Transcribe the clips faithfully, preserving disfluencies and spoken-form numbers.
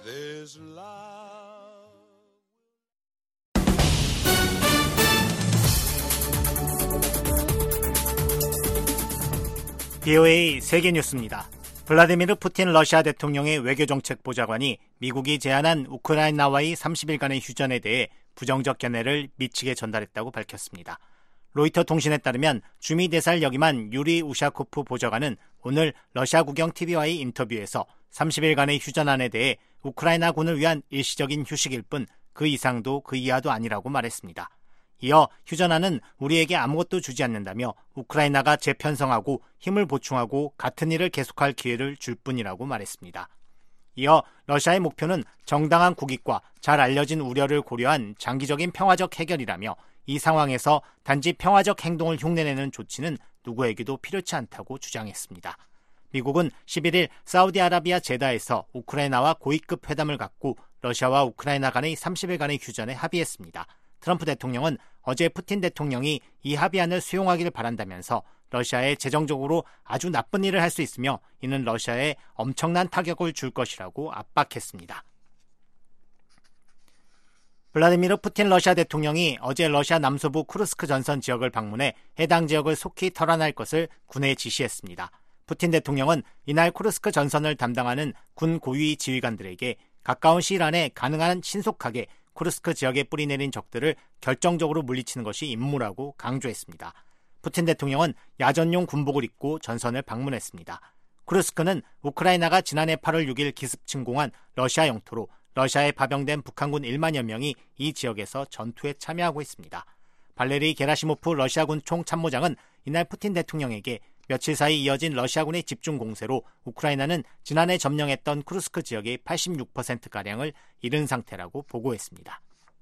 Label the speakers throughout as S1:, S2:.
S1: This love.
S2: 비오에이 세계뉴스입니다. 블라디미르 푸틴 러시아 대통령의 외교정책 보좌관이 미국이 제안한 우크라이나와의 삼십 일간의 휴전에 대해 부정적 견해를 미치게 전달했다고 밝혔습니다. 로이터 통신에 따르면 주미 대사를 역임한 유리 우샤코프 보좌관은 오늘 러시아 국영 티비와의 인터뷰에서 삼십 일간의 휴전안에 대해 우크라이나군을 위한 일시적인 휴식일 뿐 그 이상도 그 이하도 아니라고 말했습니다. 이어 휴전안은 우리에게 아무것도 주지 않는다며 우크라이나가 재편성하고 힘을 보충하고 같은 일을 계속할 기회를 줄 뿐이라고 말했습니다. 이어 러시아의 목표는 정당한 국익과 잘 알려진 우려를 고려한 장기적인 평화적 해결이라며 이 상황에서 단지 평화적 행동을 흉내내는 조치는 누구에게도 필요치 않다고 주장했습니다. 미국은 십일 일 사우디아라비아 제다에서 우크라이나와 고위급 회담을 갖고 러시아와 우크라이나 간의 삼십 일간의 휴전에 합의했습니다. 트럼프 대통령은 어제 푸틴 대통령이 이 합의안을 수용하기를 바란다면서 러시아에 재정적으로 아주 나쁜 일을 할 수 있으며 이는 러시아에 엄청난 타격을 줄 것이라고 압박했습니다. 블라디미르 푸틴 러시아 대통령이 어제 러시아 남서부 쿠르스크 전선 지역을 방문해 해당 지역을 속히 털어낼 것을 군에 지시했습니다. 푸틴 대통령은 이날 쿠르스크 전선을 담당하는 군 고위 지휘관들에게 가까운 시일 안에 가능한 신속하게 쿠르스크 지역에 뿌리내린 적들을 결정적으로 물리치는 것이 임무라고 강조했습니다. 푸틴 대통령은 야전용 군복을 입고 전선을 방문했습니다. 쿠르스크는 우크라이나가 지난해 팔월 육일 기습 침공한 러시아 영토로 러시아에 파병된 북한군 일만여 명이 이 지역에서 전투에 참여하고 있습니다. 발레리 게라시모프 러시아군 총참모장은 이날 푸틴 대통령에게 며칠 사이 이어진 러시아군의 집중 공세로 우크라이나는 지난해 점령했던 쿠르스크 지역의 팔십육 퍼센트가량을 잃은 상태라고 보고했습니다.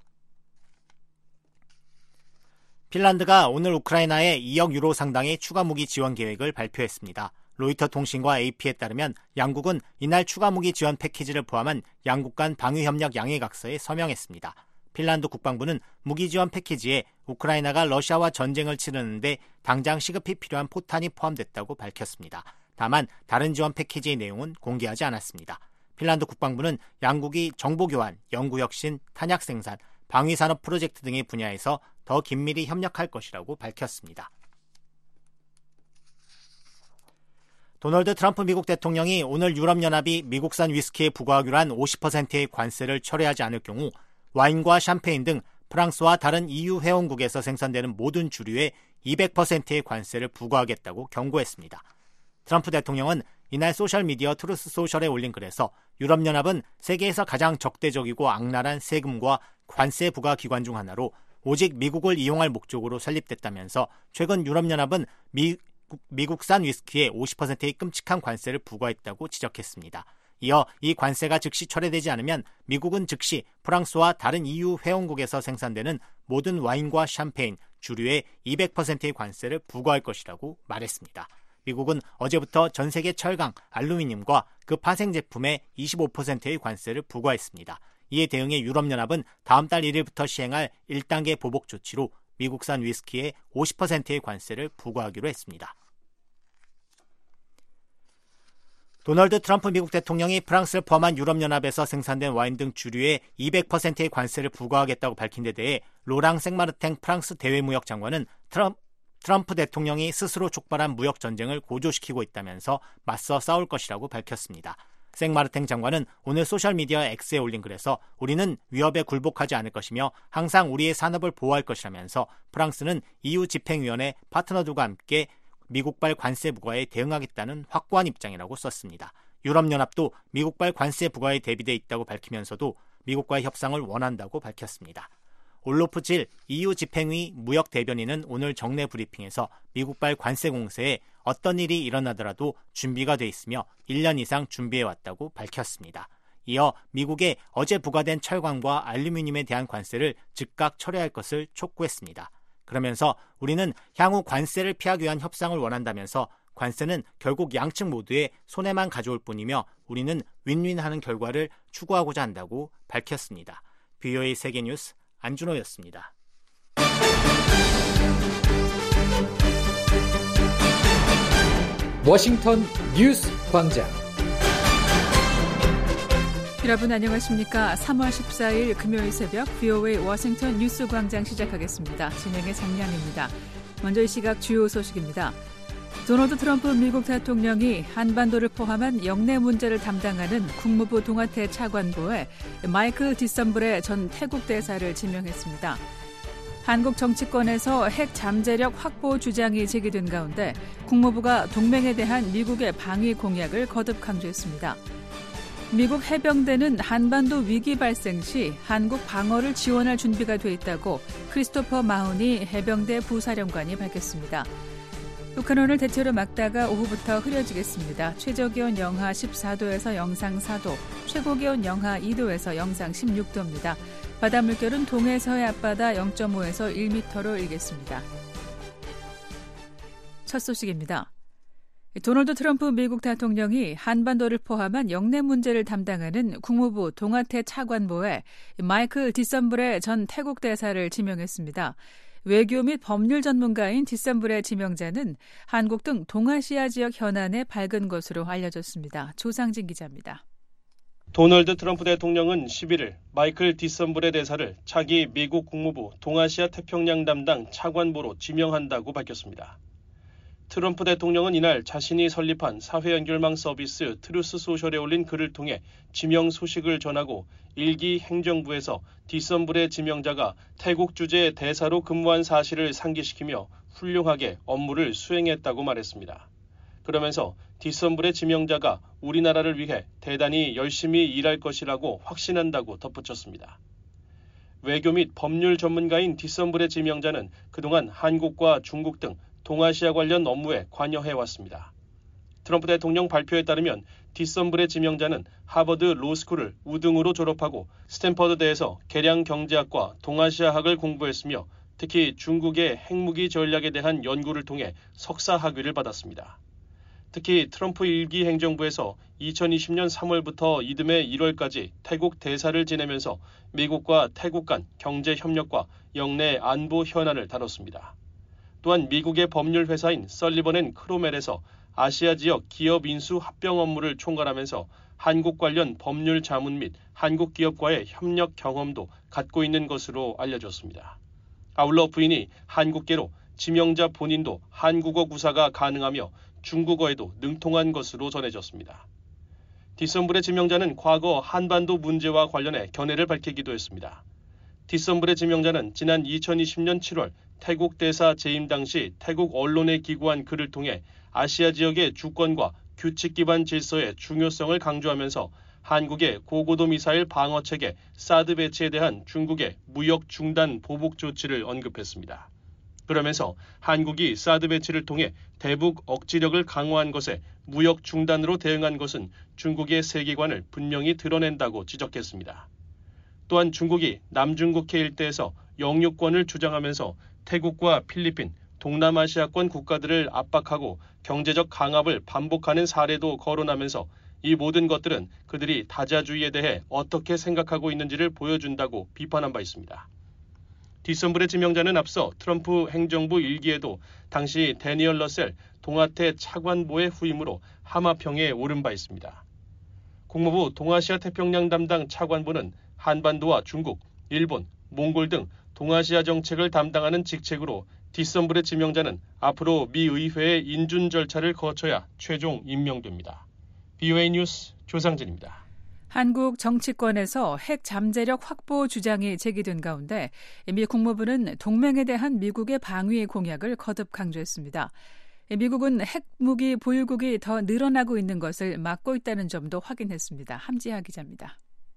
S2: 핀란드가 오늘 우크라이나에 이억 유로 상당의 추가 무기 지원 계획을 발표했습니다. 로이터 통신과 에이피에 따르면 양국은 이날 추가 무기 지원 패키지를 포함한 양국 간 방위협력 양해각서에 서명했습니다. 핀란드 국방부는 무기 지원 패키지에 우크라이나가 러시아와 전쟁을 치르는데 당장 시급히 필요한 포탄이 포함됐다고 밝혔습니다. 다만 다른 지원 패키지의 내용은 공개하지 않았습니다. 핀란드 국방부는 양국이 정보교환, 연구혁신, 탄약 생산, 방위산업 프로젝트 등의 분야에서 더 긴밀히 협력할 것이라고 밝혔습니다. 도널드 트럼프 미국 대통령이 오늘 유럽연합이 미국산 위스키에 부과하기로 한 오십 퍼센트의 관세를 철회하지 않을 경우 와인과 샴페인 등 프랑스와 다른 이유 회원국에서 생산되는 모든 주류에 이백 퍼센트의 관세를 부과하겠다고 경고했습니다. 트럼프 대통령은 이날 소셜미디어 트루스 소셜에 올린 글에서 유럽연합은 세계에서 가장 적대적이고 악랄한 세금과 관세 부과 기관 중 하나로 오직 미국을 이용할 목적으로 설립됐다면서 최근 유럽연합은 미, 미국산 위스키에 오십 퍼센트의 끔찍한 관세를 부과했다고 지적했습니다. 이어 이 관세가 즉시 철회되지 않으면 미국은 즉시 프랑스와 다른 이유 회원국에서 생산되는 모든 와인과 샴페인, 주류에 이백 퍼센트의 관세를 부과할 것이라고 말했습니다. 미국은 어제부터 전 세계 철강, 알루미늄과 그 파생 제품에 이십오 퍼센트의 관세를 부과했습니다. 이에 대응해 유럽연합은 다음 달 일 일부터 시행할 일 단계 보복 조치로 미국산 위스키에 오십 퍼센트의 관세를 부과하기로 했습니다. 도널드 트럼프 미국 대통령이 프랑스를 포함한 유럽연합에서 생산된 와인 등 주류에 이백 퍼센트의 관세를 부과하겠다고 밝힌 데 대해 로랑 생마르탱 프랑스 대외무역 장관은 트럼프, 트럼프 대통령이 스스로 촉발한 무역 전쟁을 고조시키고 있다면서 맞서 싸울 것이라고 밝혔습니다. 생마르탱 장관은 오늘 소셜미디어 X에 올린 글에서 우리는 위협에 굴복하지 않을 것이며 항상 우리의 산업을 보호할 것이라면서 프랑스는 이유 집행위원회 파트너들과 함께 미국발 관세 부과에 대응하겠다는 확고한 입장이라고 썼습니다. 유럽연합도 미국발 관세 부과에 대비돼 있다고 밝히면서도 미국과의 협상을 원한다고 밝혔습니다. 올로프 질 이유 집행위 무역 대변인은 오늘 정례 브리핑에서 미국발 관세 공세에 어떤 일이 일어나더라도 준비가 돼 있으며 일 년 이상 준비해왔다고 밝혔습니다. 이어 미국에 어제 부과된 철강과 알루미늄에 대한 관세를 즉각 철회할 것을 촉구했습니다. 그러면서 우리는 향후 관세를 피하기 위한 협상을 원한다면서 관세는 결국 양측 모두의 손해만 가져올 뿐이며 우리는 윈윈하는 결과를 추구하고자 한다고 밝혔습니다. 비오에이 세계뉴스 안준호였습니다.
S3: 워싱턴 뉴스 광장 여러분 안녕하십니까? 삼월 십사일 금요일 새벽 브이오에이 워싱턴 뉴스광장 시작하겠습니다. 진행의 장량입니다. 먼저 이 시각 주요 소식입니다. 도널드 트럼프 미국 대통령이 한반도를 포함한 영내 문제를 담당하는 국무부 동아태 차관보에 마이클 디썸블레 전 태국 대사를 지명했습니다. 한국 정치권에서 핵 잠재력 확보 주장이 제기된 가운데 국무부가 동맹에 대한 미국의 방위 공약을 거듭 강조했습니다. 미국 해병대는 한반도 위기 발생 시 한국 방어를 지원할 준비가 돼 있다고 크리스토퍼 마우니 해병대 부사령관이 밝혔습니다. 북한 오늘 대체로 막다가 오후부터 흐려지겠습니다. 최저기온 영하 십사도에서 영상 사도, 최고기온 영하 이도에서 영상 십육도입니다. 바다 물결은 동해 서해 앞바다 영점오에서 일 미터로 일겠습니다. 첫 소식입니다. 도널드 트럼프 미국 대통령이 한반도를 포함한 영내 문제를 담당하는 국무부 동아태 차관보에 마이클 디썸블레 전 태국 대사를 지명했습니다. 외교 및 법률 전문가인 디썸블레 지명자는 한국 등 동아시아 지역 현안에 밝은 것으로 알려졌습니다. 조상진 기자입니다.
S4: 도널드 트럼프 대통령은 십일일 마이클 디썸블레 대사를 차기 미국 국무부 동아시아 태평양 담당 차관보로 지명한다고 밝혔습니다. 트럼프 대통령은 이날 자신이 설립한 사회 연결망 서비스 트루스 소셜에 올린 글을 통해 지명 소식을 전하고 일기 행정부에서 디썸블레 지명자가 태국 주재 대사로 근무한 사실을 상기시키며 훌륭하게 업무를 수행했다고 말했습니다. 그러면서 디썸블레 지명자가 우리나라를 위해 대단히 열심히 일할 것이라고 확신한다고 덧붙였습니다. 외교 및 법률 전문가인 디썸블레 지명자는 그동안 한국과 중국 등 동아시아 관련 업무에 관여해왔습니다. 트럼프 대통령 발표에 따르면 디썸블레 지명자는 하버드 로스쿨을 우등으로 졸업하고 스탠퍼드대에서 계량 경제학과 동아시아학을 공부했으며 특히 중국의 핵무기 전략에 대한 연구를 통해 석사 학위를 받았습니다. 특히 트럼프 일기 행정부에서 이천이십년 삼월부터 이듬해 일월까지 태국 대사를 지내면서 미국과 태국 간 경제 협력과 영내 안보 현안을 다뤘습니다. 또한 미국의 법률 회사인 설리번 앤 크로멜에서 아시아 지역 기업 인수 합병 업무를 총괄하면서 한국 관련 법률 자문 및 한국 기업과의 협력 경험도 갖고 있는 것으로 알려졌습니다. 아울러 부인이 한국계로 지명자 본인도 한국어 구사가 가능하며 중국어에도 능통한 것으로 전해졌습니다. 디썸블레 지명자는 과거 한반도 문제와 관련해 견해를 밝히기도 했습니다. 디썸블레 지명자는 지난 이천이십년 칠월 태국 대사 재임 당시 태국 언론에 기고한 글을 통해 아시아 지역의 주권과 규칙 기반 질서의 중요성을 강조하면서 한국의 고고도 미사일 방어 체계 사드 배치에 대한 중국의 무역 중단 보복 조치를 언급했습니다. 그러면서 한국이 사드 배치를 통해 대북 억지력을 강화한 것에 무역 중단으로 대응한 것은 중국의 세계관을 분명히 드러낸다고 지적했습니다. 또한 중국이 남중국해 일대에서 영유권을 주장하면서 태국과 필리핀, 동남아시아권 국가들을 압박하고 경제적 강압을 반복하는 사례도 거론하면서 이 모든 것들은 그들이 다자주의에 대해 어떻게 생각하고 있는지를 보여준다고 비판한 바 있습니다. 디썸블레 지명자는 앞서 트럼프 행정부 일기에도 당시 데니얼 러셀 동아태 차관보의 후임으로 하마평에 오른 바 있습니다. 국무부 동아시아 태평양 담당 차관보는 한반도와 중국, 일본, 몽골 등 동아시아 정책을 담당하는 직책으로 디썸블레 지명자는 앞으로 미 의회의 인준 절차를 거쳐야 최종 임명됩니다. 브이오에이 뉴스 조상진입니다.
S3: 한국 정치권에서 핵 잠재력 확보 주장이 제기된 가운데 미 국무부는 동맹에 대한 미국의 방위 공약을 거듭 강조했습니다. 미국은 핵무기 보유국이 더 늘어나고 있는 것을 막고 있다는 점도 확인했습니다. 함지하 기자입니다.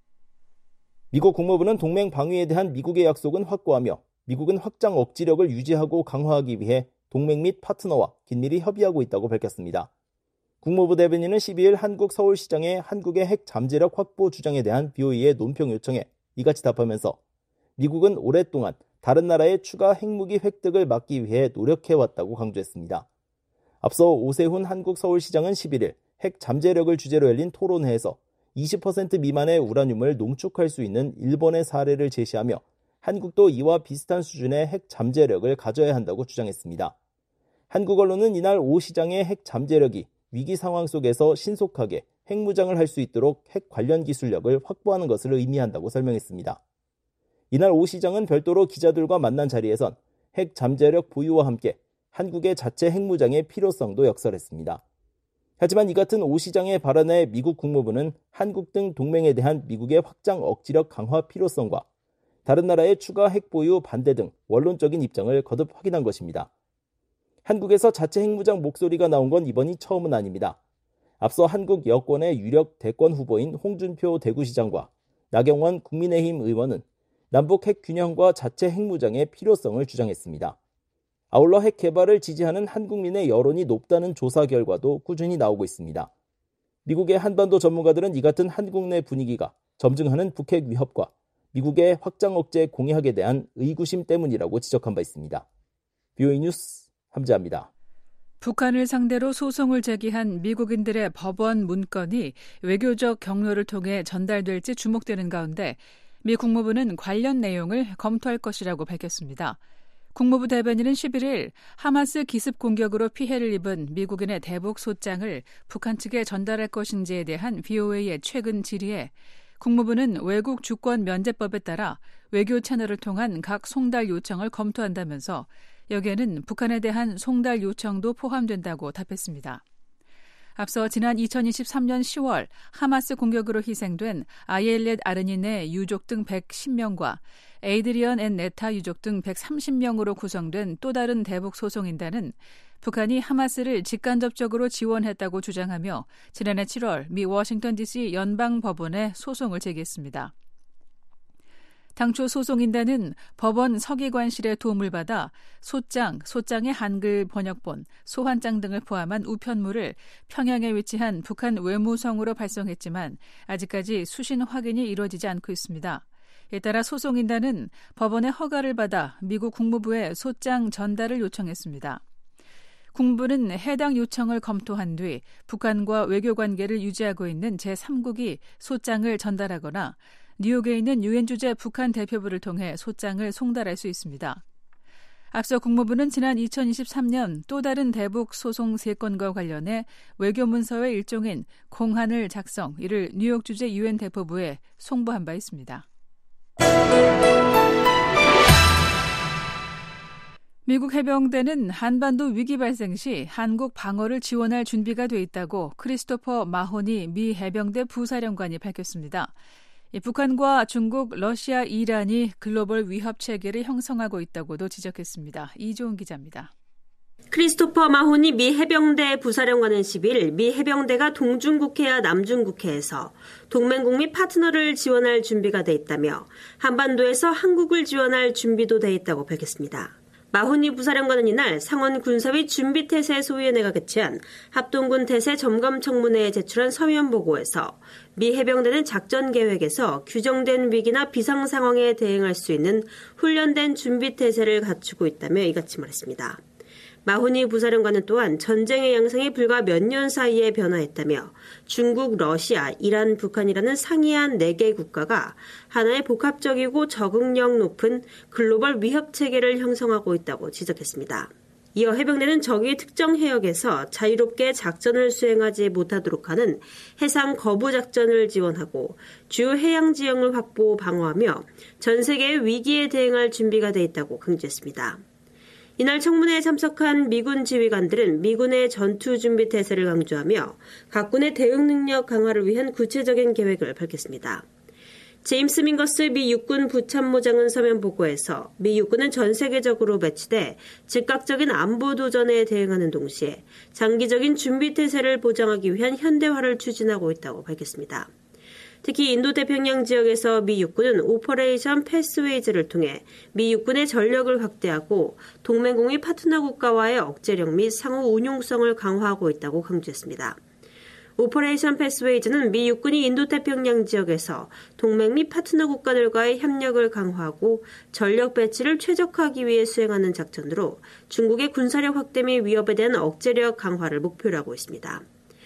S5: 미국 국무부는 동맹 방위에 대한 미국의 약속은 확고하며 미국은 확장 억지력을 유지하고 강화하기 위해 동맹 및 파트너와 긴밀히 협의하고 있다고 밝혔습니다. 국무부 대변인은 십이일 한국 서울시장의 한국의 핵 잠재력 확보 주장에 대한 브이오에이의 논평 요청에 이같이 답하면서 미국은 오랫동안 다른 나라의 추가 핵무기 획득을 막기 위해 노력해왔다고 강조했습니다. 앞서 오세훈 한국 서울시장은 십일일 핵 잠재력을 주제로 열린 토론회에서 이십 퍼센트 미만의 우라늄을 농축할 수 있는 일본의 사례를 제시하며 한국도 이와 비슷한 수준의 핵 잠재력을 가져야 한다고 주장했습니다. 한국 언론은 이날 오 시장의 핵 잠재력이 위기 상황 속에서 신속하게 핵무장을 할 수 있도록 핵 관련 기술력을 확보하는 것을 의미한다고 설명했습니다. 이날 오 시장은 별도로 기자들과 만난 자리에선 핵 잠재력 보유와 함께 한국의 자체 핵무장의 필요성도 역설했습니다. 하지만 이 같은 오 시장의 발언에 미국 국무부는 한국 등 동맹에 대한 미국의 확장 억지력 강화 필요성과 다른 나라의 추가 핵 보유 반대 등 원론적인 입장을 거듭 확인한 것입니다. 한국에서 자체 핵무장 목소리가 나온 건 이번이 처음은 아닙니다. 앞서 한국 여권의 유력 대권 후보인 홍준표 대구시장과 나경원 국민의힘 의원은 남북 핵 균형과 자체 핵무장의 필요성을 주장했습니다. 아울러 핵 개발을 지지하는 한국민의 여론이 높다는 조사 결과도 꾸준히 나오고 있습니다. 미국의 한반도 전문가들은 이 같은 한국 내 분위기가 점증하는 북핵 위협과 미국의 확장 억제 공약에 대한 의구심 때문이라고 지적한 바 있습니다. 비오이 뉴스 함재합니다.
S3: 북한을 상대로 소송을 제기한 미국인들의 법원 문건이 외교적 경로를 통해 전달될지 주목되는 가운데 미 국무부는 관련 내용을 검토할 것이라고 밝혔습니다. 국무부 대변인은 십일일 하마스 기습 공격으로 피해를 입은 미국인의 대북 소장을 북한 측에 전달할 것인지에 대한 비오에이의 최근 질의에 국무부는 외국 주권 면제법에 따라 외교 채널을 통한 각 송달 요청을 검토한다면서 여기에는 북한에 대한 송달 요청도 포함된다고 답했습니다. 앞서 지난 이천이십삼년 시월 하마스 공격으로 희생된 아이엘렛 아르닌의 유족 등 백십 명과 에이드리언 앤 네타 유족 등 백삼십 명으로 구성된 또 다른 대북 소송인단은 북한이 하마스를 직간접적으로 지원했다고 주장하며 지난해 칠월 미 워싱턴 디씨 연방법원에 소송을 제기했습니다. 당초 소송인단은 법원 서기관실의 도움을 받아 소장, 소장의 한글 번역본, 소환장 등을 포함한 우편물을 평양에 위치한 북한 외무성으로 발송했지만 아직까지 수신 확인이 이루어지지 않고 있습니다. 이에 따라 소송인단은 법원의 허가를 받아 미국 국무부에 소장 전달을 요청했습니다. 국무부는 해당 요청을 검토한 뒤 북한과 외교관계를 유지하고 있는 제삼국이 소장을 전달하거나 뉴욕에 있는 유엔 주재 북한 대표부를 통해 소장을 송달할 수 있습니다. 앞서 국무부는 지난 이천이십삼년 또 다른 대북 소송 세 건과 관련해 외교문서의 일종인 공한을 작성, 이를 뉴욕 주재 유엔 대표부에 송부한 바 있습니다. 미국 해병대는 한반도 위기 발생 시 한국 방어를 지원할 준비가 돼 있다고 크리스토퍼 마호니 미 해병대 부사령관이 밝혔습니다. 북한과 중국, 러시아, 이란이 글로벌 위협 체계를 형성하고 있다고도 지적했습니다. 이조은 기자입니다.
S6: 크리스토퍼 마호니 미 해병대 부사령관은 십일 미 해병대가 동중국해와 남중국해에서 동맹국 및 파트너를 지원할 준비가 돼 있다며 한반도에서 한국을 지원할 준비도 돼 있다고 밝혔습니다. 마호니 부사령관은 이날 상원 군사위 준비태세 소위원회가 개최한 합동군 태세 점검 청문회에 제출한 서면 보고에서 미 해병대는 작전 계획에서 규정된 위기나 비상 상황에 대응할 수 있는 훈련된 준비태세를 갖추고 있다며 이같이 말했습니다. 마호니 부사령관은 또한 전쟁의 양상이 불과 몇 년 사이에 변화했다며 중국, 러시아, 이란, 북한이라는 상이한 네 개 국가가 하나의 복합적이고 적응력 높은 글로벌 위협 체계를 형성하고 있다고 지적했습니다. 이어 해병대는 적이 특정 해역에서 자유롭게 작전을 수행하지 못하도록 하는 해상 거부 작전을 지원하고 주요 해양 지형을 확보 방어하며 전 세계의 위기에 대응할 준비가 돼 있다고 강조했습니다. 이날 청문회에 참석한 미군 지휘관들은 미군의 전투 준비 태세를 강조하며 각 군의 대응 능력 강화를 위한 구체적인 계획을 밝혔습니다. 제임스 민거스 미 육군 부참모장은 서면 보고에서 미 육군은 전 세계적으로 배치돼 즉각적인 안보 도전에 대응하는 동시에 장기적인 준비 태세를 보장하기 위한 현대화를 추진하고 있다고 밝혔습니다. 특히 인도태평양 지역에서 미 육군은 오퍼레이션 패스웨이즈를 통해 미 육군의 전력을 확대하고 동맹국 및 파트너 국가와의 억제력 및 상호 운용성을 강화하고 있다고 강조했습니다. 오퍼레이션 패스웨이즈는 미 육군이 인도태평양 지역에서 동맹 및 파트너 국가들과의 협력을 강화하고 전력 배치를 최적화하기 위해 수행하는 작전으로 중국의 군사력 확대 및 위협에 대한 억제력 강화를 목표로 하고 있습니다.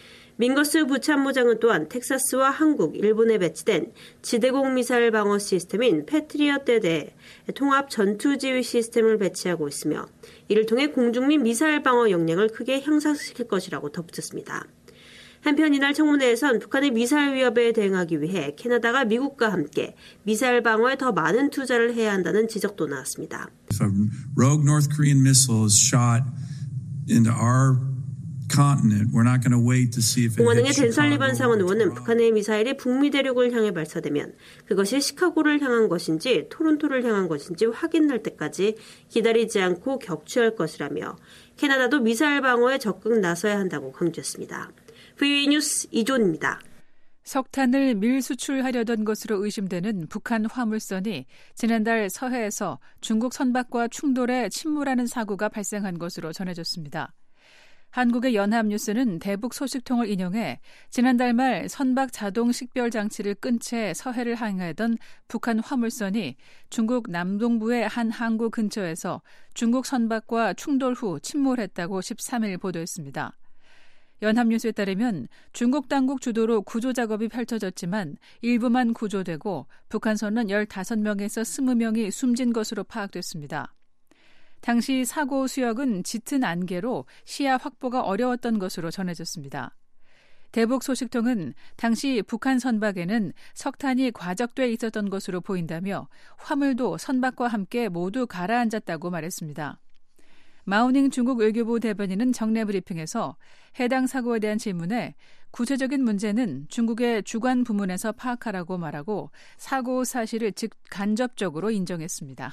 S6: 민거스 부참모장은 또한 텍사스와 한국, 일본에 배치된 지대공 미사일 방어 시스템인 패트리엇에 대해 통합 전투지휘 시스템을 배치하고 있으며 이를 통해 공중 및 미사일 방어 역량을 크게 향상시킬 것이라고 덧붙였습니다. 한편 이날 청문회에선 북한의 미사일 위협에 대응하기 위해 캐나다가 미국과 함께 미사일 방어에 더 많은 투자를 해야 한다는 지적도 나왔습니다.
S7: If a rogue North Korean missile is shot into our continent, we're not going to wait to see if it
S6: 공화당의
S7: hits
S6: 댄설리반
S7: Chicago
S6: 상원
S7: or
S6: 의원은
S7: Toronto.
S6: 북한의 미사일이 북미 대륙을 향해 발사되면 그것이 시카고를 향한 것인지 토론토를 향한 것인지 확인할 때까지 기다리지 않고 격추할 것이라며 캐나다도 미사일 방어에 적극 나서야 한다고 강조했습니다. 브이오에이 뉴스 이존입니다.
S3: 석탄을 밀수출하려던 것으로 의심되는 북한 화물선이 지난달 서해에서 중국 선박과 충돌해 침몰하는 사고가 발생한 것으로 전해졌습니다. 한국의 연합뉴스는 대북 소식통을 인용해 지난달 말 선박 자동 식별 장치를 끈 채 서해를 항해하던 북한 화물선이 중국 남동부의 한 항구 근처에서 중국 선박과 충돌 후 침몰했다고 십삼 일 보도했습니다. 연합뉴스에 따르면 중국 당국 주도로 구조 작업이 펼쳐졌지만 일부만 구조되고 북한선은 열다섯 명에서 이십 명이 숨진 것으로 파악됐습니다. 당시 사고 수역은 짙은 안개로 시야 확보가 어려웠던 것으로 전해졌습니다. 대북 소식통은 당시 북한 선박에는 석탄이 과적돼 있었던 것으로 보인다며 화물도 선박과 함께 모두 가라앉았다고 말했습니다. 마우닝 중국 외교부 대변인은 정례 브리핑에서 해당 사고에 대한 질문에 구체적인 문제는 중국의 주관 부문에서 파악하라고 말하고 사고 사실을 즉 간접적으로 인정했습니다.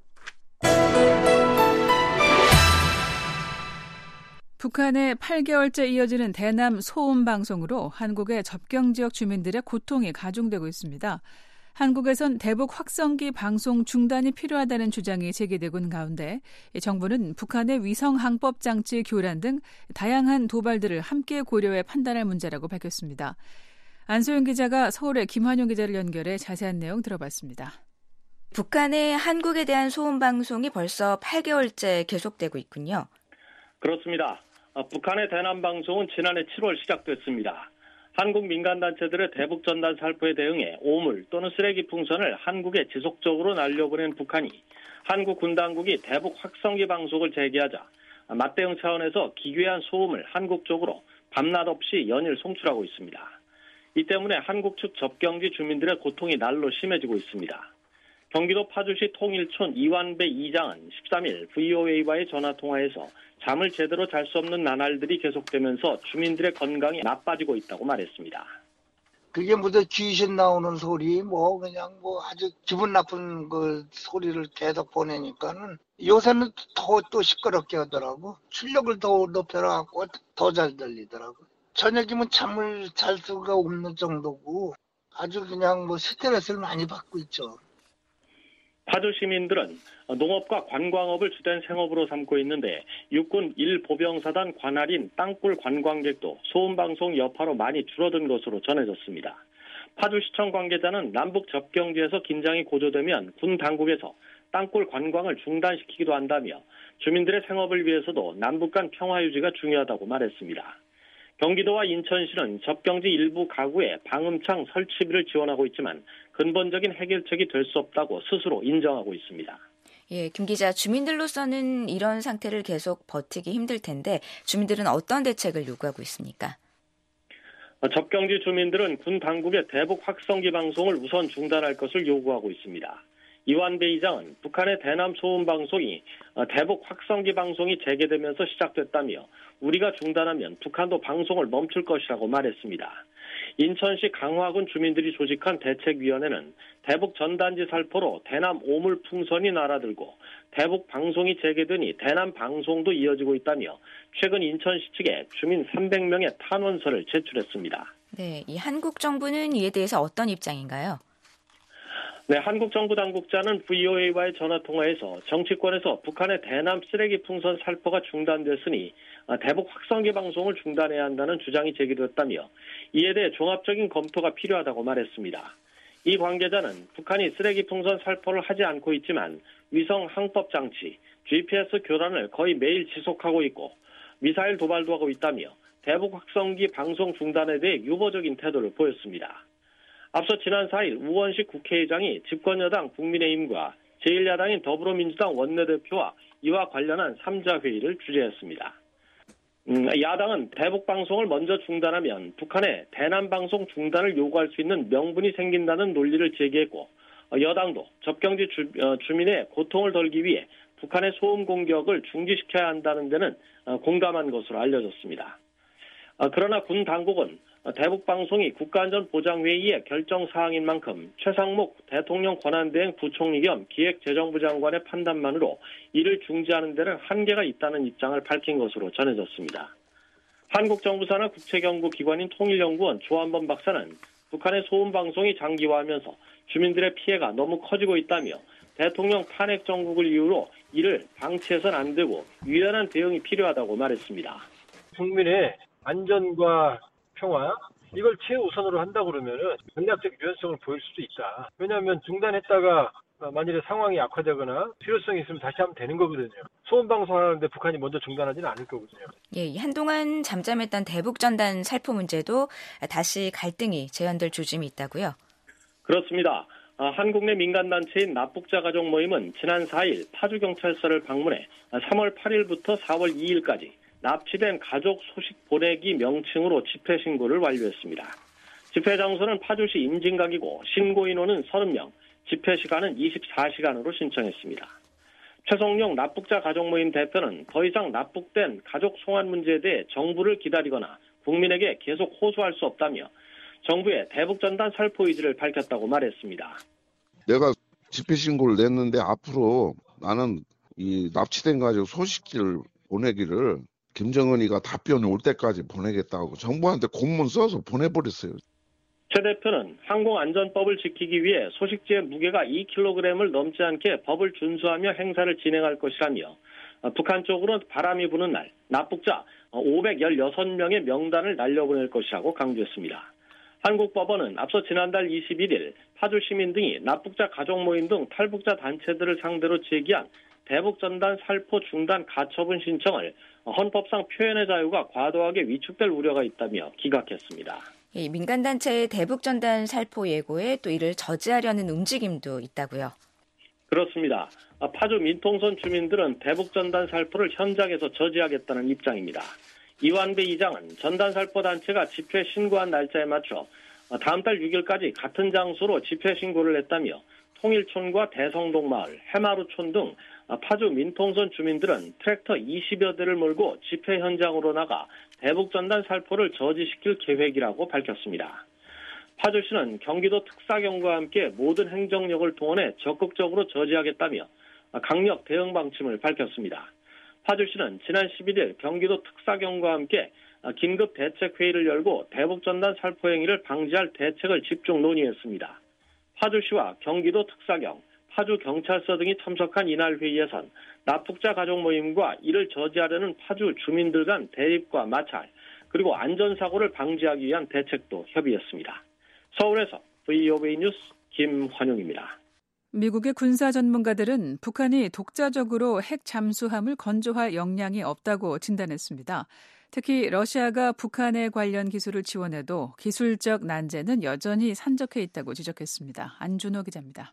S3: 북한의 팔 개월째 이어지는 대남 소음 방송으로 한국의 접경 지역 주민들의 고통이 가중되고 있습니다. 한국에선 대북 확성기 방송 중단이 필요하다는 주장이 제기되고 있는 가운데 정부는 북한의 위성 항법 장치 교란 등 다양한 도발들을 함께 고려해 판단할 문제라고 밝혔습니다. 안소영 기자가 서울의 김환용 기자를 연결해 자세한 내용 들어봤습니다.
S8: 북한의 한국에 대한 소음 방송이 벌써 팔 개월째 계속되고 있군요.
S4: 그렇습니다. 북한의 대남 방송은 지난해 칠월 시작됐습니다. 한국 민간단체들의 대북 전단 살포에 대응해 오물 또는 쓰레기 풍선을 한국에 지속적으로 날려보낸 북한이 한국 군 당국이 대북 확성기 방송을 재개하자 맞대응 차원에서 기괴한 소음을 한국 쪽으로 밤낮 없이 연일 송출하고 있습니다. 이 때문에 한국 측 접경지 주민들의 고통이 날로 심해지고 있습니다. 경기도 파주시 통일촌 이완배 이장은 십삼 일 브이오에이와의 전화통화에서 잠을 제대로 잘 수 없는 나날들이 계속되면서 주민들의 건강이 나빠지고 있다고 말했습니다.
S9: 그게 무슨 귀신 나오는 소리, 뭐 그냥 뭐 아주 기분 나쁜 그 소리를 계속 보내니까는 요새는 더 또 시끄럽게 하더라고. 출력을 더 높여갖고 더 잘 들리더라고. 저녁이면 잠을 잘 수가 없는 정도고 아주 그냥 뭐 스트레스를 많이 받고 있죠.
S4: 파주 시민들은 농업과 관광업을 주된 생업으로 삼고 있는데 육군 일 보병사단 관할인 땅굴 관광객도 소음방송 여파로 많이 줄어든 것으로 전해졌습니다. 파주시청 관계자는 남북 접경지에서 긴장이 고조되면 군 당국에서 땅굴 관광을 중단시키기도 한다며 주민들의 생업을 위해서도 남북 간 평화 유지가 중요하다고 말했습니다. 경기도와 인천시는 접경지 일부 가구에 방음창 설치비를 지원하고 있지만 근본적인 해결책이 될 수 없다고 스스로 인정하고 있습니다.
S8: 예, 김 기자, 주민들로서는 이런 상태를 계속 버티기 힘들 텐데 주민들은 어떤 대책을 요구하고 있습니까?
S4: 접경지 주민들은 군 당국의 대북 확성기 방송을 우선 중단할 것을 요구하고 있습니다. 이완배 이장은 북한의 대남 소음 방송이 대북 확성기 방송이 재개되면서 시작됐다며 우리가 중단하면 북한도 방송을 멈출 것이라고 말했습니다. 인천시 강화군 주민들이 조직한 대책위원회는 대북 전단지 살포로 대남 오물 풍선이 날아들고 대북 방송이 재개되니 대남 방송도 이어지고 있다며 최근 인천시 측에 주민 삼백 명의 탄원서를 제출했습니다.
S8: 네, 이 한국 정부는 이에 대해서 어떤 입장인가요?
S4: 네, 한국 정부 당국자는 브이오에이와의 전화통화에서 정치권에서 북한의 대남 쓰레기 풍선 살포가 중단됐으니 대북 확성기 방송을 중단해야 한다는 주장이 제기됐다며 이에 대해 종합적인 검토가 필요하다고 말했습니다. 이 관계자는 북한이 쓰레기 풍선 살포를 하지 않고 있지만 위성 항법 장치, 지피에스 교란을 거의 매일 지속하고 있고 미사일 도발도 하고 있다며 대북 확성기 방송 중단에 대해 유보적인 태도를 보였습니다. 앞서 지난 사 일 우원식 국회의장이 집권여당 국민의힘과 제일 야당인 더불어민주당 원내대표와 이와 관련한 삼자 회의를 주재했습니다.
S10: 음, 야당은 대북 방송을 먼저 중단하면 북한의 대남 방송 중단을 요구할 수 있는 명분이 생긴다는 논리를 제기했고 여당도 접경지 주, 어, 주민의 고통을 덜기 위해 북한의 소음 공격을 중지시켜야 한다는 데는 어, 공감한 것으로 알려졌습니다. 어, 그러나 군 당국은 대북 방송이 국가안전보장회의의 결정 사항인 만큼 최상목 대통령 권한대행 부총리 겸 기획재정부 장관의 판단만으로 이를 중지하는 데는 한계가 있다는 입장을 밝힌 것으로 전해졌습니다. 한국 정부 산하 국책연구기관인 통일연구원 조한범 박사는 북한의 소음 방송이 장기화하면서 주민들의 피해가 너무 커지고 있다며 대통령 탄핵 정국을 이유로 이를 방치해서는 안 되고 유연한 대응이 필요하다고 말했습니다.
S11: 국민의 안전과 평화 이걸 최우선으로 한다 그러면은 전략적 유연성을 보일 수도 있다. 왜냐하면 중단했다가 만일에 상황이 악화되거나 필요성이 있으면 다시 하면 되는 거거든요. 소음 방송하는데 북한이 먼저 중단하지는 않을 거거든요.
S8: 예, 한동안 잠잠했던 대북전단 살포 문제도 다시 갈등이 재현될 조짐이 있다고요?
S10: 그렇습니다. 한국 내 민간단체인 납북자 가족 모임은 지난 사 일 파주경찰서를 방문해 삼월 팔일부터 사월 이일까지 납치된 가족 소식 보내기 명칭으로 집회 신고를 완료했습니다. 집회 장소는 파주시 임진각이고 신고 인원은 서른 명, 집회 시간은 이십사 시간으로 신청했습니다. 최성룡 납북자 가족 모임 대표는 더 이상 납북된 가족 송환 문제에 대해 정부를 기다리거나 국민에게 계속 호소할 수 없다며 정부의 대북전단 살포 의지를 밝혔다고 말했습니다.
S12: 내가 집회 신고를 냈는데 앞으로 나는 이 납치된 가족 소식지를 보내기를 김정은이가 답변이 올 때까지 보내겠다고 정부한테 공문 써서 보내버렸어요.
S10: 최 대표는 항공안전법을 지키기 위해 소식지의 무게가 이 킬로그램을 넘지 않게 법을 준수하며 행사를 진행할 것이라며 북한 쪽으로 바람이 부는 날 납북자 오백십육 명의 명단을 날려보낼 것이라고 강조했습니다. 한국법원은 앞서 지난달 이십일일 파주 시민 등이 납북자 가족 모임 등 탈북자 단체들을 상대로 제기한 대북전단 살포 중단 가처분 신청을 헌법상 표현의 자유가 과도하게 위축될 우려가 있다며 기각했습니다.
S8: 이 민간단체의 대북전단 살포 예고에 또 이를 저지하려는 움직임도 있다고요?
S10: 그렇습니다. 파주 민통선 주민들은 대북전단 살포를 현장에서 저지하겠다는 입장입니다. 이완배 이장은 전단 살포 단체가 집회 신고한 날짜에 맞춰 다음 달 육일까지 같은 장소로 집회 신고를 했다며 통일촌과 대성동 마을, 해마루촌 등 파주 민통선 주민들은 트랙터 이십여 대를 몰고 집회 현장으로 나가 대북전단 살포를 저지시킬 계획이라고 밝혔습니다. 파주시는 경기도 특사경과 함께 모든 행정력을 동원해 적극적으로 저지하겠다며 강력 대응 방침을 밝혔습니다. 파주시는 지난 십일일 경기도 특사경과 함께 긴급 대책회의를 열고 대북전단 살포 행위를 방지할 대책을 집중 논의했습니다. 파주시와 경기도 특사경, 파주경찰서 등이 참석한 이날 회의에선 납북자 가족 모임과 이를 저지하려는 파주 주민들 간 대립과 마찰, 그리고 안전사고를 방지하기 위한 대책도 협의했습니다. 서울에서 브이오에이 뉴스 김환용입니다.
S3: 미국의 군사 전문가들은 북한이 독자적으로 핵 잠수함을 건조할 역량이 없다고 진단했습니다. 특히 러시아가 북한의 관련 기술을 지원해도 기술적 난제는 여전히 산적해 있다고 지적했습니다. 안준호 기자입니다.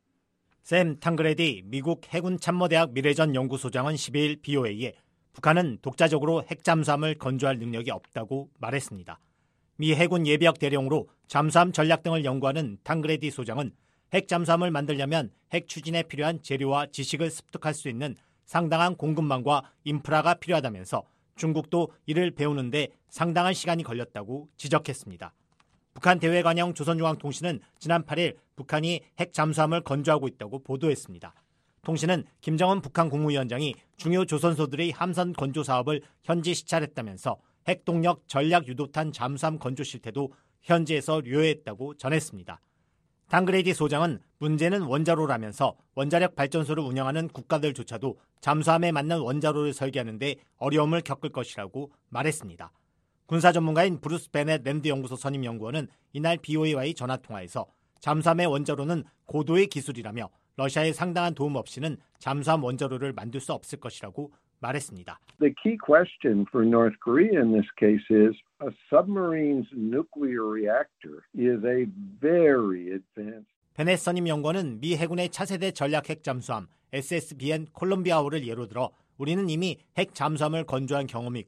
S2: 샘 탕그레디 미국 해군 참모대학 미래전 연구소장은 십이일 비오에이에 북한은 독자적으로 핵 잠수함을 건조할 능력이 없다고 말했습니다. 미 해군 예비역 대령으로 잠수함 전략 등을 연구하는 탕그레디 소장은 핵 잠수함을 만들려면 핵 추진에 필요한 재료와 지식을 습득할 수 있는 상당한 공급망과 인프라가 필요하다면서 중국도 이를 배우는데 상당한 시간이 걸렸다고 지적했습니다. 북한 대외관영 조선중앙통신은 지난 팔일 북한이 핵 잠수함을 건조하고 있다고 보도했습니다. 통신은 김정은 북한 국무위원장이 중요 조선소들의 함선 건조 사업을 현지 시찰했다면서 핵동력 전략 유도탄 잠수함 건조 실태도 현지에서 료했다고 전했습니다. 탕그레디 소장은 문제는 원자로라면서 원자력 발전소를 운영하는 국가들조차도 잠수함에 맞는 원자로를 설계하는 데 어려움을 겪을 것이라고 말했습니다. 군사 전문가인 브루스 베넷 랜드 연구소 선임 연구원은 이날 비오에이와의 전화통화에서 잠수함의 원자로는 고도의 기술이라며 러시아의 상당한 도움 없이는 잠수함 원자로를 만들 수 없을 것이라고 말했습니다.
S13: The key question for North Korea in this case is a submarine's nuclear reactor is a very advanced.
S2: 베넷 선임 연구원은 미 해군의 차세대 전략 핵 잠수함 에스에스비엔 콜롬비아호를 예로 들어 우리는 이미 핵 잠수함을 건조한 경험이 있고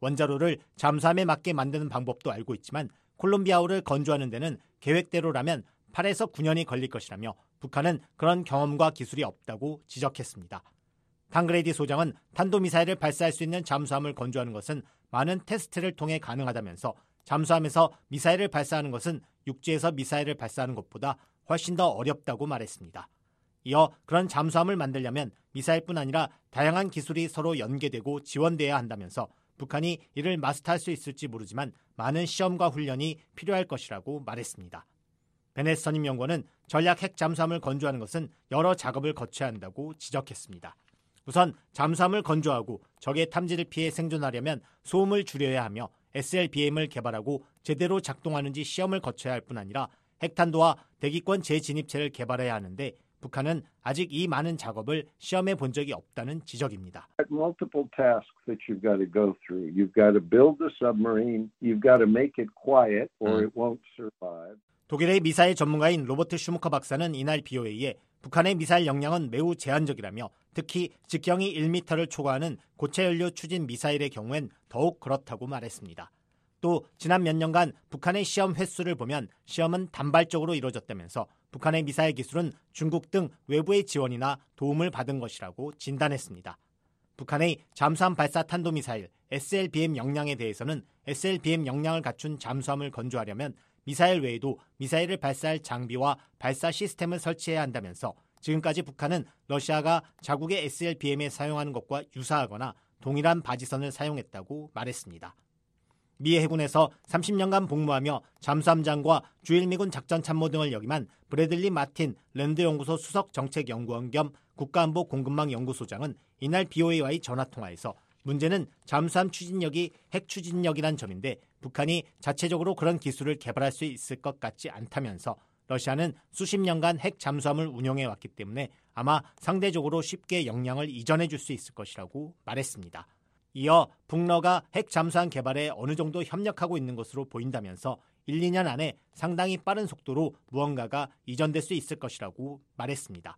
S2: 원자로를 잠수함에 맞게 만드는 방법도 알고 있지만 콜롬비아호를 건조하는 데는 계획대로라면 팔에서 구 년이 걸릴 것이라며 북한은 그런 경험과 기술이 없다고 지적했습니다. 탕그레디 소장은 탄도미사일을 발사할 수 있는 잠수함을 건조하는 것은 많은 테스트를 통해 가능하다면서 잠수함에서 미사일을 발사하는 것은 육지에서 미사일을 발사하는 것보다 훨씬 더 어렵다고 말했습니다. 이어 그런 잠수함을 만들려면 미사일뿐 아니라 다양한 기술이 서로 연계되고 지원돼야 한다면서 북한이 이를 마스터할 수 있을지 모르지만 많은 시험과 훈련이 필요할 것이라고 말했습니다. 베넷 선임 연구원은 전략 핵 잠수함을 건조하는 것은 여러 작업을 거쳐야 한다고 지적했습니다. 우선 잠수함을 건조하고 적의 탐지를 피해 생존하려면 소음을 줄여야 하며 에스엘비엠을 개발하고 제대로 작동하는지 시험을 거쳐야 할 뿐 아니라 핵탄두와 대기권 재진입체를 개발해야 하는데 북한은 아직 이 많은 작업을 시험해 본 적이 없다는 지적입니다.
S13: Multiple tasks that you've got to go through. You've got to build the submarine. You've got to make it quiet or it won't survive.
S2: 독일의 미사일 전문가인 로버트 슈무커 박사는 이날 비오에이에 북한의 미사일 역량은 매우 제한적이라며 특히 직경이 일 미터를 초과하는 고체 연료 추진 미사일의 경우엔 더욱 그렇다고 말했습니다. 또 지난 몇 년간 북한의 시험 횟수를 보면 시험은 단발적으로 이루어졌다면서 북한의 미사일 기술은 중국 등 외부의 지원이나 도움을 받은 것이라고 진단했습니다. 북한의 잠수함 발사 탄도미사일 에스엘비엠 역량에 대해서는 에스엘비엠 역량을 갖춘 잠수함을 건조하려면 미사일 외에도 미사일을 발사할 장비와 발사 시스템을 설치해야 한다면서 지금까지 북한은 러시아가 자국의 에스엘비엠에 사용하는 것과 유사하거나 동일한 바지선을 사용했다고 말했습니다. 미 해군에서 삼십 년간 복무하며 잠수함장과 주일미군 작전참모 등을 역임한 브래들리 마틴 랜드연구소 수석정책연구원 겸 국가안보 공급망 연구소장은 이날 비오에이와의 전화통화에서 문제는 잠수함 추진력이 핵 추진력이란 점인데 북한이 자체적으로 그런 기술을 개발할 수 있을 것 같지 않다면서 러시아는 수십 년간 핵 잠수함을 운영해왔기 때문에 아마 상대적으로 쉽게 역량을 이전해 줄 수 있을 것이라고 말했습니다. 이어 북러가 핵 잠수함 개발에 어느 정도 협력하고 있는 것으로 보인다면서 일, 이 년 안에 상당히 빠른 속도로 무언가가 이전될 수 있을 것이라고 말했습니다.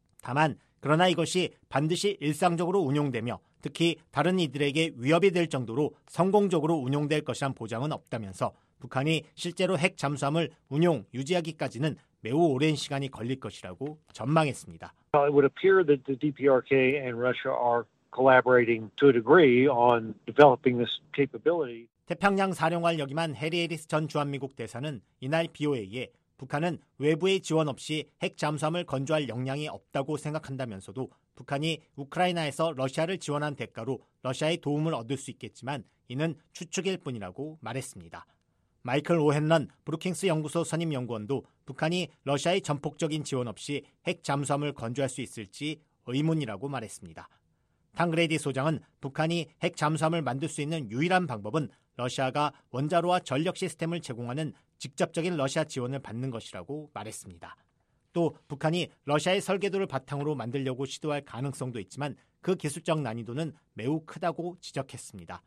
S2: 다만 그러나 이것이 반드시 일상적으로 운용되며 특히 다른 이들에게 위협이 될 정도로 성공적으로 운용될 것이란 보장은 없다면서 북한이 실제로 핵 잠수함을 운용, 유지하기까지는 매우 오랜 시간이 걸릴 것이라고 전망했습니다.
S11: It would appear that the 디피아르케이 and Russia are collaborating to a degree on developing this capability.
S2: 태평양 사령관을 역임한 해리 해리스 전 주한미국 대사는 이날 비오에이에 북한은 외부의 지원 없이 핵 잠수함을 건조할 역량이 없다고 생각한다면서도 북한이 우크라이나에서 러시아를 지원한 대가로 러시아의 도움을 얻을 수 있겠지만 이는 추측일 뿐이라고 말했습니다. 마이클 오헨런 브루킹스 연구소 선임 연구원도 북한이 러시아의 전폭적인 지원 없이 핵 잠수함을 건조할 수 있을지 의문이라고 말했습니다. 탕그레디 소장은 북한이 핵 잠수함을 만들 수 있는 유일한 방법은 러시아가 원자로와 전력 시스템을 제공하는 직접적인 러시아 지원을 받는 것이라고 말했습니다. 또 북한이 러시아의 설계도를 바탕으로 만들려고 시도할 가능성도 있지만 그 기술적 난이도는 매우 크다고 지적했습니다.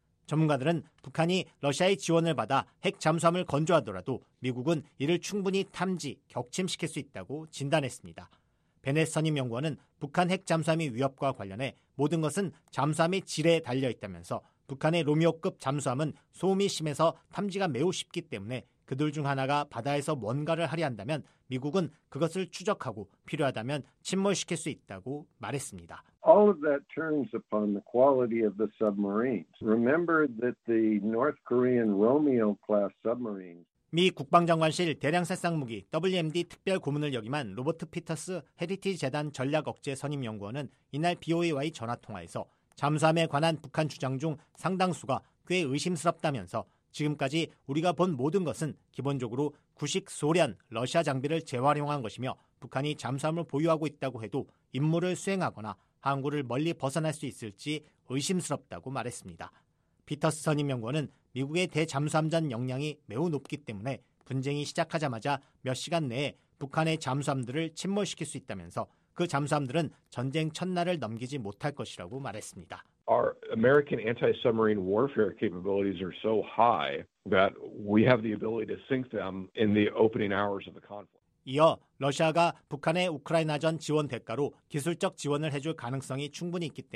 S2: 전문가들은 북한이 러시아의 지원을 받아 핵 잠수함을 건조하더라도 미국은 이를 충분히 탐지, 격침시킬 수 있다고 진단했습니다. 베넷 선임 연구원은 북한 핵 잠수함의 위협과 관련해 모든 것은 잠수함의 질에 달려있다면서 북한의 로미오급 잠수함은 소음이 심해서 탐지가 매우 쉽기 때문에 그들 중 하나가 바다에서 뭔가를 하려 한다면 미국은 그것을 추적하고 필요하다면 침몰시킬 수 있다고 말했습니다.
S13: All of that turns upon the quality of the submarines. Remember that the North Korean Romeo-class submarines
S2: 미 국방장관실 대량살상무기 더블유엠디 특별 고문을 역임한 로버트 피터스 헤리티지 재단 전략억제 선임연구원은 이날 비오에이와의 전화통화에서 잠수함에 관한 북한 주장 중 상당수가 꽤 의심스럽다면서 지금까지 우리가 본 모든 것은 기본적으로 구식 소련, 러시아 장비를 재활용한 것이며 북한이 잠수함을 보유하고 있다고 해도 임무를 수행하거나 항구를 멀리 벗어날 수 있을지 의심스럽다고 말했습니다. 피터스 선임연구원은 미국의 대잠수함전 역량이 매우 높기 때문에 분쟁이 시작하자마자 몇 시간 내에 북한의 잠수함들을 침몰시킬 수 있다면서 그 잠수함들은 전쟁 첫날을 넘기지 못할 것이라고 말했습니다.
S14: Our American anti-submarine warfare capabilities are so high that we have the ability to sink them in the opening hours of the conflict.
S2: 이어 러시아가 북한의 우크라이나전 지원 대가로 기술적 지원을 해줄 가능성이 충분히 있기 때문에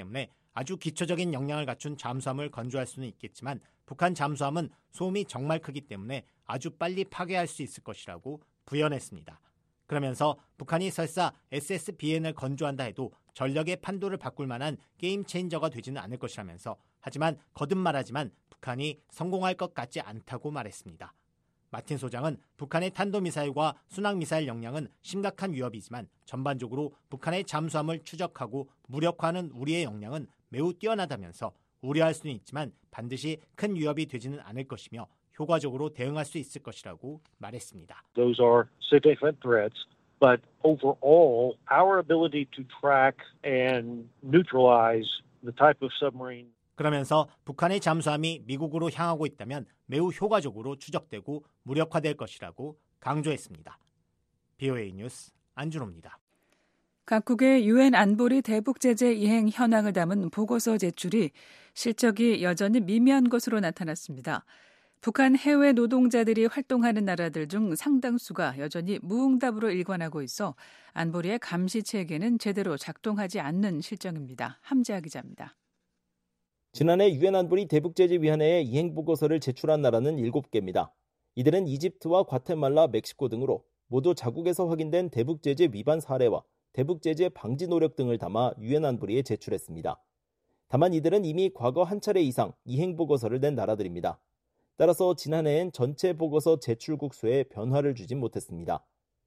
S2: 아주 기초적인 역량을 갖춘 잠수함을 건조할 수는 있겠지만 북한 잠수함은 소음이 정말 크기 때문에 아주 빨리 파괴할 수 있을 것이라고 부연했습니다. 그러면서 북한이 설사 에스에스비엔을 건조한다 해도 전력의 판도를 바꿀 만한 게임 체인저가 되지는 않을 것이라면서 하지만 거듭 말하지만 북한이 성공할 것 같지 않다고 말했습니다. 마틴 소장은 북한의 탄도미사일과 순항미사일 역량은 심각한 위협이지만 전반적으로 북한의 잠수함을 추적하고 무력화하는 우리의 역량은 매우 뛰어나다면서 우려할 수는 있지만 반드시 큰 위협이 되지는 않을 것이며 효과적으로 대응할 수 있을 것이라고 말했습니다.
S15: Those are significant threats, but overall, our ability to track and neutralize the type of submarine.
S2: 그러면서 북한의 잠수함이 미국으로 향하고 있다면 매우 효과적으로 추적되고 무력화될 것이라고 강조했습니다. 비오에이 뉴스 안준호입니다.
S3: 각국의 유엔 안보리 대북 제재 이행 현황을 담은 보고서 제출이 실적이 여전히 미미한 것으로 나타났습니다. 북한 해외 노동자들이 활동하는 나라들 중 상당수가 여전히 무응답으로 일관하고 있어 안보리의 감시 체계는 제대로 작동하지 않는 실정입니다. 함재하 기자입니다.
S5: 지난해 유엔 안보리 대북제재위원회에 이행보고서를 제출한 나라는 일곱 개입니다. 이들은 이집트와 과테말라, 멕시코 등으로 모두 자국에서 확인된 대북제재 위반 사례와 대북제재 방지 노력 등을 담아 유엔 안보리에 제출했습니다. 다만 이들은 이미 과거 한 차례 이상 이행보고서를 낸 나라들입니다. 따라서 지난해엔 전체 보고서 제출국 수에 변화를 주진 못했습니다.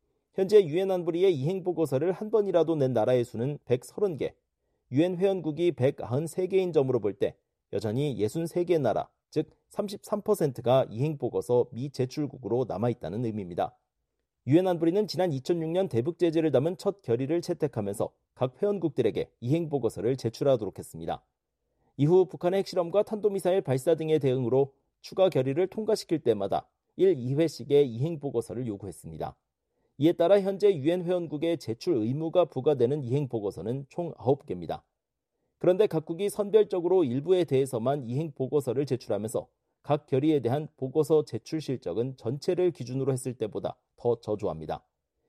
S5: 현재 유엔 안보리의 이행보고서를 한 번이라도 낸 나라의 수는 백삼십 개, 유엔 회원국이 백구십삼 개인 점으로 볼 때 여전히 육십삼 개 나라, 즉 삼십삼 퍼센트가 이행보고서 미제출국으로 남아있다는 의미입니다. 유엔 안보리는 지난 이천육 년 대북제재를 담은 첫 결의를 채택하면서 각 회원국들에게 이행보고서를 제출하도록 했습니다. 이후 북한의 핵실험과 탄도미사일 발사 등의 대응으로 추가 결의를 통과시킬 때마다 일, 이 회씩의 이행보고서를 요구했습니다. 이에 따라 현재 유엔 회원국에 제출 의무가 부과되는 이행보고서는 총 아홉 개입니다. 그런데 각국이 선별적으로 일부에 대해서만 이행보고서를 제출하면서 각 결의에 대한 보고서 제출 실적은 전체를 기준으로 했을 때보다 더 저조합니다.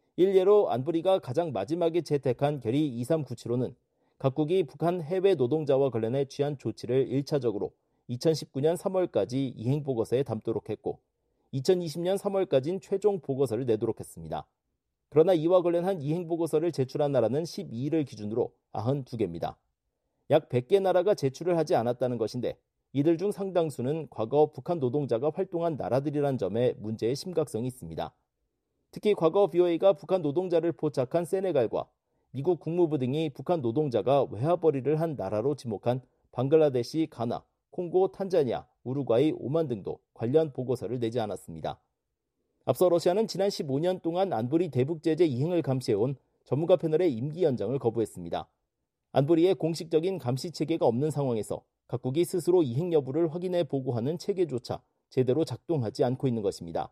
S5: 일례로 안보리가 가장 마지막에 채택한 결의 이삼구칠호는 각국이 북한 해외 노동자와 관련해 취한 조치를 일 차적으로 이천십구 년 삼월까지 이행보고서에 담도록 했고 이천이십 년 삼월까지는 최종 보고서를 내도록 했습니다. 그러나 이와 관련한 이행보고서를 제출한 나라는 십이 일을 기준으로 구십이 개입니다. 약 백 개 나라가 제출을 하지 않았다는 것인데 이들 중 상당수는 과거 북한 노동자가 활동한 나라들이란 점에 문제의 심각성이 있습니다. 특히 과거 비오에이가 북한 노동자를 포착한 세네갈과 미국 국무부 등이 북한 노동자가 외화벌이를 한 나라로 지목한 방글라데시, 가나, 콩고, 탄자니아, 우루과이, 오만 등도 관련 보고서를 내지 않았습니다. 앞서 러시아는 지난 십오 년 동안 안보리 대북제재 이행을 감시해온 전문가 패널의 임기 연장을 거부했습니다. 안보리의 공식적인 감시 체계가 없는 상황에서 각국이 스스로 이행 여부를 확인해 보고하는 체계조차 제대로 작동하지 않고 있는 것입니다.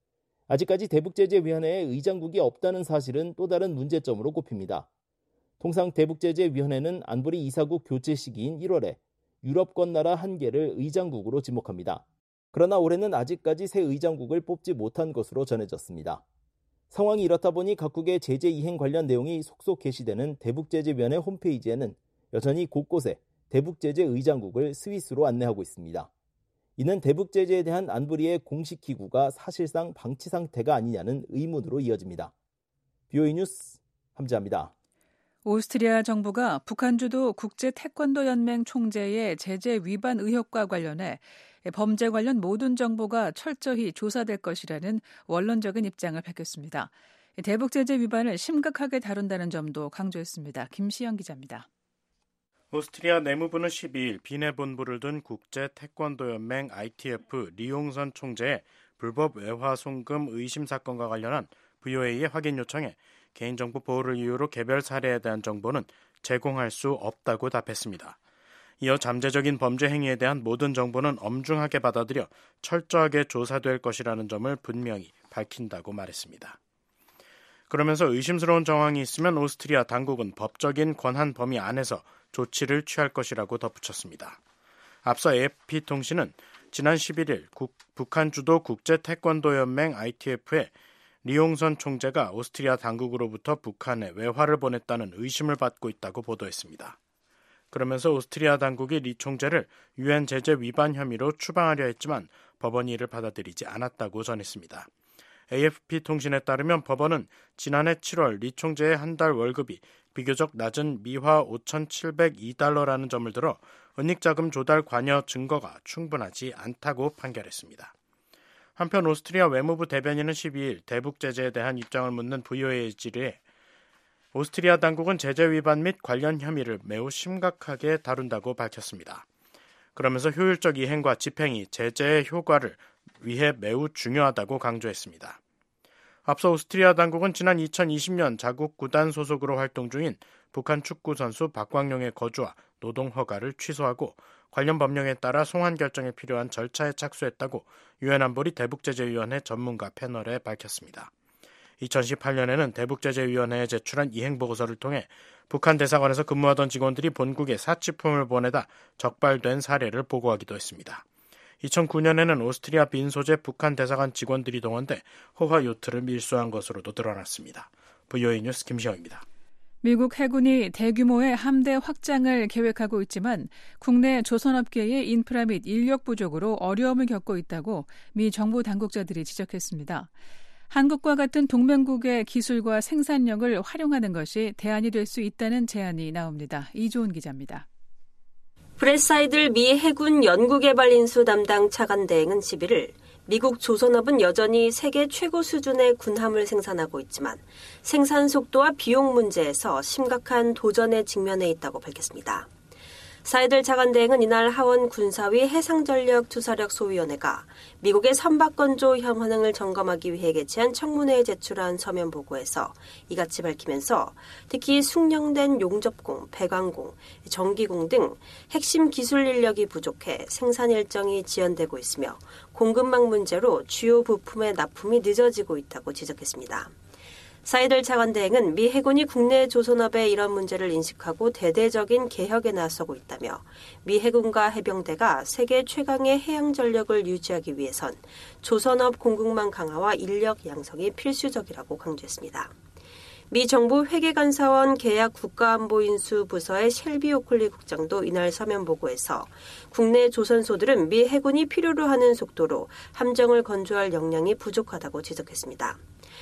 S5: 아직까지 대북제재위원회에 의장국이 없다는 사실은 또 다른 문제점으로 꼽힙니다. 통상 대북제재위원회는 안보리 이사국 교체 시기인 일월에 유럽권 나라 한 개를 의장국으로 지목합니다. 그러나 올해는 아직까지 새 의장국을 뽑지 못한 것으로 전해졌습니다. 상황이 이렇다 보니 각국의 제재 이행 관련 내용이 속속 게시되는 대북제재위원회 홈페이지에는 여전히 곳곳에 대북제재 의장국을 스위스로 안내하고 있습니다. 이는 대북제재에 대한 안보리의 공식 기구가 사실상 방치 상태가 아니냐는 의문으로 이어집니다. 비오에이 뉴스 함재합니다.
S3: 오스트리아 정부가 북한 주도 국제 태권도 연맹 총재의 제재 위반 의혹과 관련해 범죄 관련 모든 정보가 철저히 조사될 것이라는 원론적인 입장을 밝혔습니다. 대북 제재 위반을 심각하게 다룬다는 점도 강조했습니다. 김시영 기자입니다.
S16: 오스트리아 내무부는 십이 일 비내 본부를 둔 국제 태권도 연맹 아이티에프 리용선 총재의 불법 외화 송금 의심 사건과 관련한 브이오에이의 확인 요청에 개인정보 보호를 이유로 개별 사례에 대한 정보는 제공할 수 없다고 답했습니다. 이어 잠재적인 범죄 행위에 대한 모든 정보는 엄중하게 받아들여 철저하게 조사될 것이라는 점을 분명히 밝힌다고 말했습니다. 그러면서 의심스러운 정황이 있으면 오스트리아 당국은 법적인 권한 범위 안에서 조치를 취할 것이라고 덧붙였습니다. 앞서 에이에프통신은 지난 십일 일 국, 북한 주도 국제 태권도 연맹 아이티에프에 리용선 총재가 오스트리아 당국으로부터 북한에 외화를 보냈다는 의심을 받고 있다고 보도했습니다. 그러면서 오스트리아 당국이 리 총재를 유엔 제재 위반 혐의로 추방하려 했지만 법원이 이를 받아들이지 않았다고 전했습니다. 에이에프피 통신에 따르면 법원은 지난해 칠월 리 총재의 한 달 월급이 비교적 낮은 미화 오천칠백이 달러라는 점을 들어 은닉자금 조달 관여 증거가 충분하지 않다고 판결했습니다. 한편 오스트리아 외무부 대변인은 십이일 대북 제재에 대한 입장을 묻는 브이오에이의 질의에 오스트리아 당국은 제재 위반 및 관련 혐의를 매우 심각하게 다룬다고 밝혔습니다. 그러면서 효율적 이행과 집행이 제재의 효과를 위해 매우 중요하다고 강조했습니다. 앞서 오스트리아 당국은 지난 이천이십 년 자국 구단 소속으로 활동 중인 북한 축구 선수 박광용의 거주와 노동 허가를 취소하고 관련 법령에 따라 송환 결정에 필요한 절차에 착수했다고 유엔 안보리 대북제재위원회 전문가 패널에 밝혔습니다. 이천십팔 년에는 대북제재위원회에 제출한 이행보고서를 통해 북한 대사관에서 근무하던 직원들이 본국에 사치품을 보내다 적발된 사례를 보고하기도 했습니다. 이천구 년에는 오스트리아 빈소재 북한 대사관 직원들이 동원돼 호화 요트를 밀수한 것으로도 드러났습니다. 브이오에이 뉴스 김시영입니다.
S3: 미국 해군이 대규모의 함대 확장을 계획하고 있지만 국내 조선업계의 인프라 및 인력 부족으로 어려움을 겪고 있다고 미 정부 당국자들이 지적했습니다. 한국과 같은 동맹국의 기술과 생산력을 활용하는 것이 대안이 될 수 있다는 제안이 나옵니다. 이조은 기자입니다.
S6: 브렛 사이들 미 해군 연구개발인수 담당 차관대행은 십일일 미국 조선업은 여전히 세계 최고 수준의 군함을 생산하고 있지만 생산 속도와 비용 문제에서 심각한 도전에 직면해 있다고 밝혔습니다. 사이들 차관대행은 이날 하원 군사위 해상전력투사력 소위원회가 미국의 선박건조 현황을 점검하기 위해 개최한 청문회에 제출한 서면 보고에서 이같이 밝히면서 특히 숙련된 용접공, 배관공, 전기공 등 핵심 기술 인력이 부족해 생산 일정이 지연되고 있으며 공급망 문제로 주요 부품의 납품이 늦어지고 있다고 지적했습니다. 사이들 차관대행은 미 해군이 국내 조선업의 이런 문제를 인식하고 대대적인 개혁에 나서고 있다며 미 해군과 해병대가 세계 최강의 해양 전력을 유지하기 위해선 조선업 공급망 강화와 인력 양성이 필수적이라고 강조했습니다. 미 정부 회계감사원 계약 국가안보인수 부서의 셸비 오클리 국장도 이날 서면 보고에서 국내 조선소들은 미 해군이 필요로 하는 속도로 함정을 건조할 역량이 부족하다고 지적했습니다.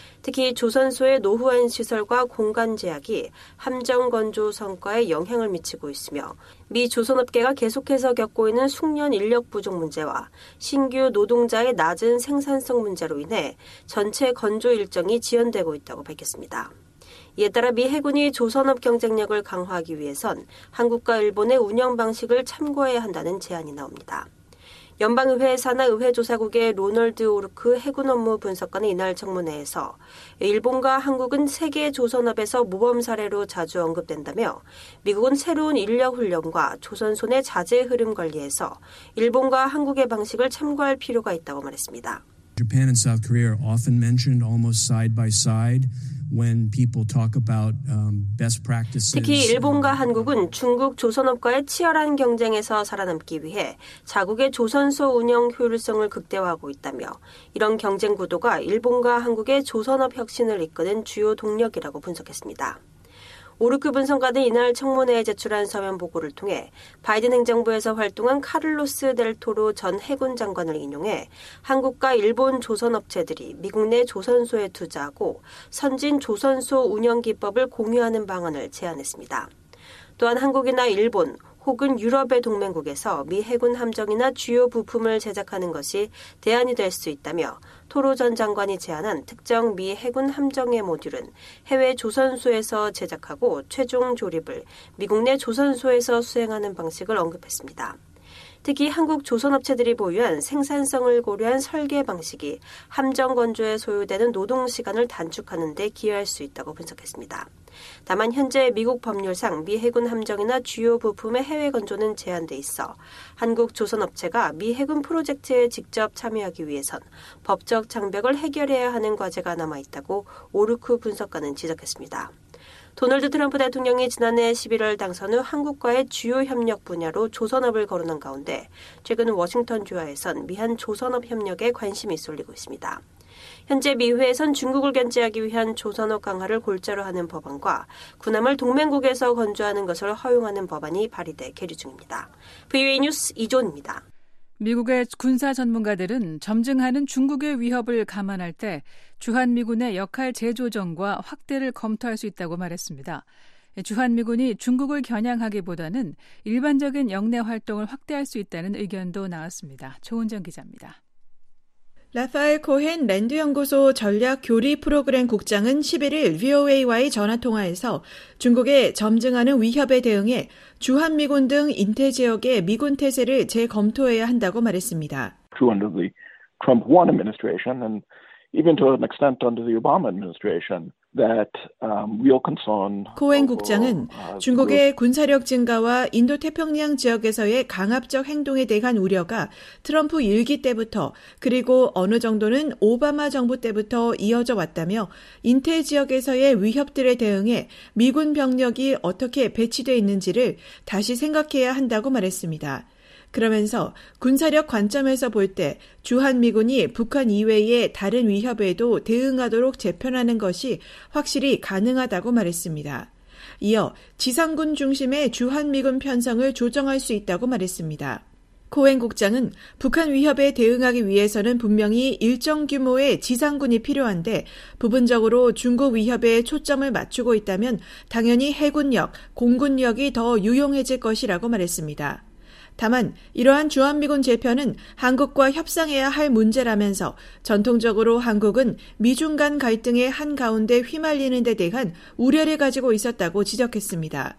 S6: 특히 조선소의 노후한 시설과 공간 제약이 함정 건조 성과에 영향을 미치고 있으며 미 조선업계가 계속해서 겪고 있는 숙련 인력 부족 문제와 신규 노동자의 낮은 생산성 문제로 인해 전체 건조 일정이 지연되고 있다고 밝혔습니다. 이에 따라 미 해군이 조선업 경쟁력을 강화하기 위해선 한국과 일본의 운영 방식을 참고해야 한다는 제안이 나옵니다. 연방의회 산하 의회조사국의 로널드 오르크 해군 업무 분석관은 이날 청문회에서 일본과 한국은 세계 조선업에서 모범 사례로 자주 언급된다며 미국은 새로운 인력 훈련과 조선소 내 자재 흐름 관리에서 일본과 한국의 방식을 참고할 필요가 있다고 말했습니다.
S17: Japan and South Korea are often mentioned almost side by side when people talk about um, best practices.
S6: 특히 일본과 한국은 중국 조선업과의 치열한 경쟁에서 살아남기 위해 자국의 조선소 운영 효율성을 극대화하고 있다며 이런 경쟁 구도가 일본과 한국의 조선업 혁신을 이끄는 주요 동력이라고 분석했습니다. 오르크 분석가는 이날 청문회에 제출한 서면 보고를 통해 바이든 행정부에서 활동한 카를로스 델 토로 전 해군 장관을 인용해 한국과 일본 조선업체들이 미국 내 조선소에 투자하고 선진 조선소 운영 기법을 공유하는 방안을 제안했습니다. 또한 한국이나 일본 혹은 유럽의 동맹국에서 미 해군 함정이나 주요 부품을 제작하는 것이 대안이 될 수 있다며 토로 전 장관이 제안한 특정 미 해군 함정의 모듈은 해외 조선소에서 제작하고 최종 조립을 미국 내 조선소에서 수행하는 방식을 언급했습니다. 특히 한국 조선업체들이 보유한 생산성을 고려한 설계 방식이 함정 건조에 소요되는 노동 시간을 단축하는 데 기여할 수 있다고 분석했습니다. 다만 현재 미국 법률상 미 해군 함정이나 주요 부품의 해외 건조는 제한돼 있어 한국 조선업체가 미 해군 프로젝트에 직접 참여하기 위해선 법적 장벽을 해결해야 하는 과제가 남아있다고 오르크 분석가는 지적했습니다. 도널드 트럼프 대통령이 지난해 십일월 당선 후 한국과의 주요 협력 분야로 조선업을 거론한 가운데 최근 워싱턴 주하에선 미한 조선업 협력에 관심이 쏠리고 있습니다. 현재 미회에선 중국을 견제하기 위한 조선업 강화를 골자로 하는 법안과 군함을 동맹국에서 건조하는 것을 허용하는 법안이 발의돼 계류 중입니다. 브이오에이 뉴스 이존입니다.
S3: 미국의 군사 전문가들은 점증하는 중국의 위협을 감안할 때 주한미군의 역할 재조정과 확대를 검토할 수 있다고 말했습니다. 주한미군이 중국을 겨냥하기보다는 일반적인 영내 활동을 확대할 수 있다는 의견도 나왔습니다. 조은정 기자입니다.
S18: 라파엘 코헨 랜드연구소 전략교리 프로그램 국장은 십일일 브이오에이와의 전화통화에서 중국의 점증하는 위협에 대응해 주한미군 등 인태 지역의 미군 태세를 재검토해야 한다고 말했습니다.
S19: True under the Trump one administration and even to an extent under the Obama administration. That, um, real concern.
S18: 코헨 국장은 중국의 군사력 증가와 인도태평양 지역에서의 강압적 행동에 대한 우려가 트럼프 일기 때부터 그리고 어느 정도는 오바마 정부 때부터 이어져 왔다며 인태 지역에서의 위협들에 대응해 미군 병력이 어떻게 배치되어 있는지를 다시 생각해야 한다고 말했습니다. 그러면서 군사력 관점에서 볼 때 주한미군이 북한 이외의 다른 위협에도 대응하도록 재편하는 것이 확실히 가능하다고 말했습니다. 이어 지상군 중심의 주한미군 편성을 조정할 수 있다고 말했습니다. 코헨 국장은 북한 위협에 대응하기 위해서는 분명히 일정 규모의 지상군이 필요한데 부분적으로 중국 위협에 초점을 맞추고 있다면 당연히 해군력, 공군력이 더 유용해질 것이라고 말했습니다. 다만 이러한 주한미군 재편은 한국과 협상해야 할 문제라면서 전통적으로 한국은 미중 간 갈등의 한가운데 휘말리는 데 대한 우려를 가지고 있었다고 지적했습니다.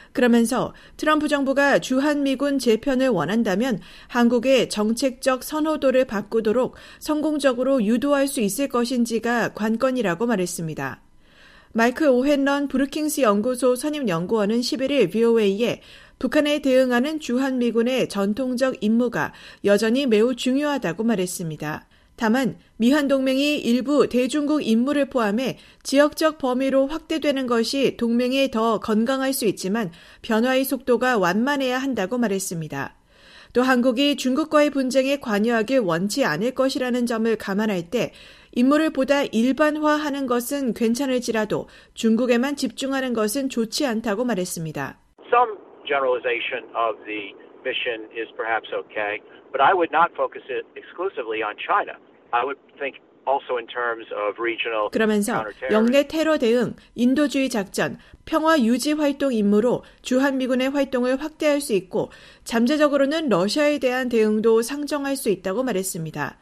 S18: 그러면서 트럼프 정부가 주한미군 재편을 원한다면 한국의 정책적 선호도를 바꾸도록 성공적으로 유도할 수 있을 것인지가 관건이라고 말했습니다. 마이클 오헨런 브루킹스 연구소 선임연구원은 십일일 브이오에이에 북한에 대응하는 주한미군의 전통적 임무가 여전히 매우 중요하다고 말했습니다. 다만 미한 동맹이 일부 대중국 임무를 포함해 지역적 범위로 확대되는 것이 동맹에 더 건강할 수 있지만 변화의 속도가 완만해야 한다고 말했습니다. 또 한국이 중국과의 분쟁에 관여하길 원치 않을 것이라는 점을 감안할 때 임무를 보다 일반화하는 것은 괜찮을지라도 중국에만 집중하는 것은 좋지 않다고 말했습니다.
S20: Some generalization of the mission is perhaps okay, but I would not focus it exclusively on China. I would think also in terms of regional
S18: 그러면서 영내 테러 대응, 인도주의 작전, 평화 유지 활동 임무로 주한미군의 활동을 확대할 수 있고 잠재적으로는 러시아에 대한 대응도 상정할 수 있다고 말했습니다.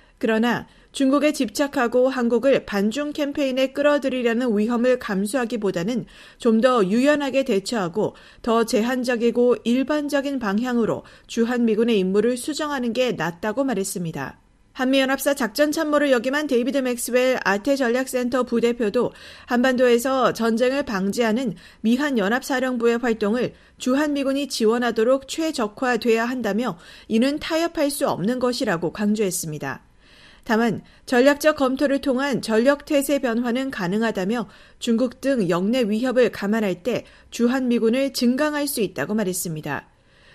S18: 그러나 중국에 집착하고 한국을 반중 캠페인에 끌어들이려는 위험을 감수하기보다는 좀 더 유연하게 대처하고 더 제한적이고 일반적인 방향으로 주한미군의 임무를 수정하는 게 낫다고 말했습니다. 한미연합사 작전참모를 역임한 데이비드 맥스웰 아태전략센터 부대표도 한반도에서 전쟁을 방지하는 미한연합사령부의 활동을 주한미군이 지원하도록 최적화돼야 한다며 이는 타협할 수 없는 것이라고 강조했습니다. 다만 전략적 검토를 통한 전력태세 변화는 가능하다며 중국 등 영내 위협을 감안할 때 주한미군을 증강할 수 있다고 말했습니다.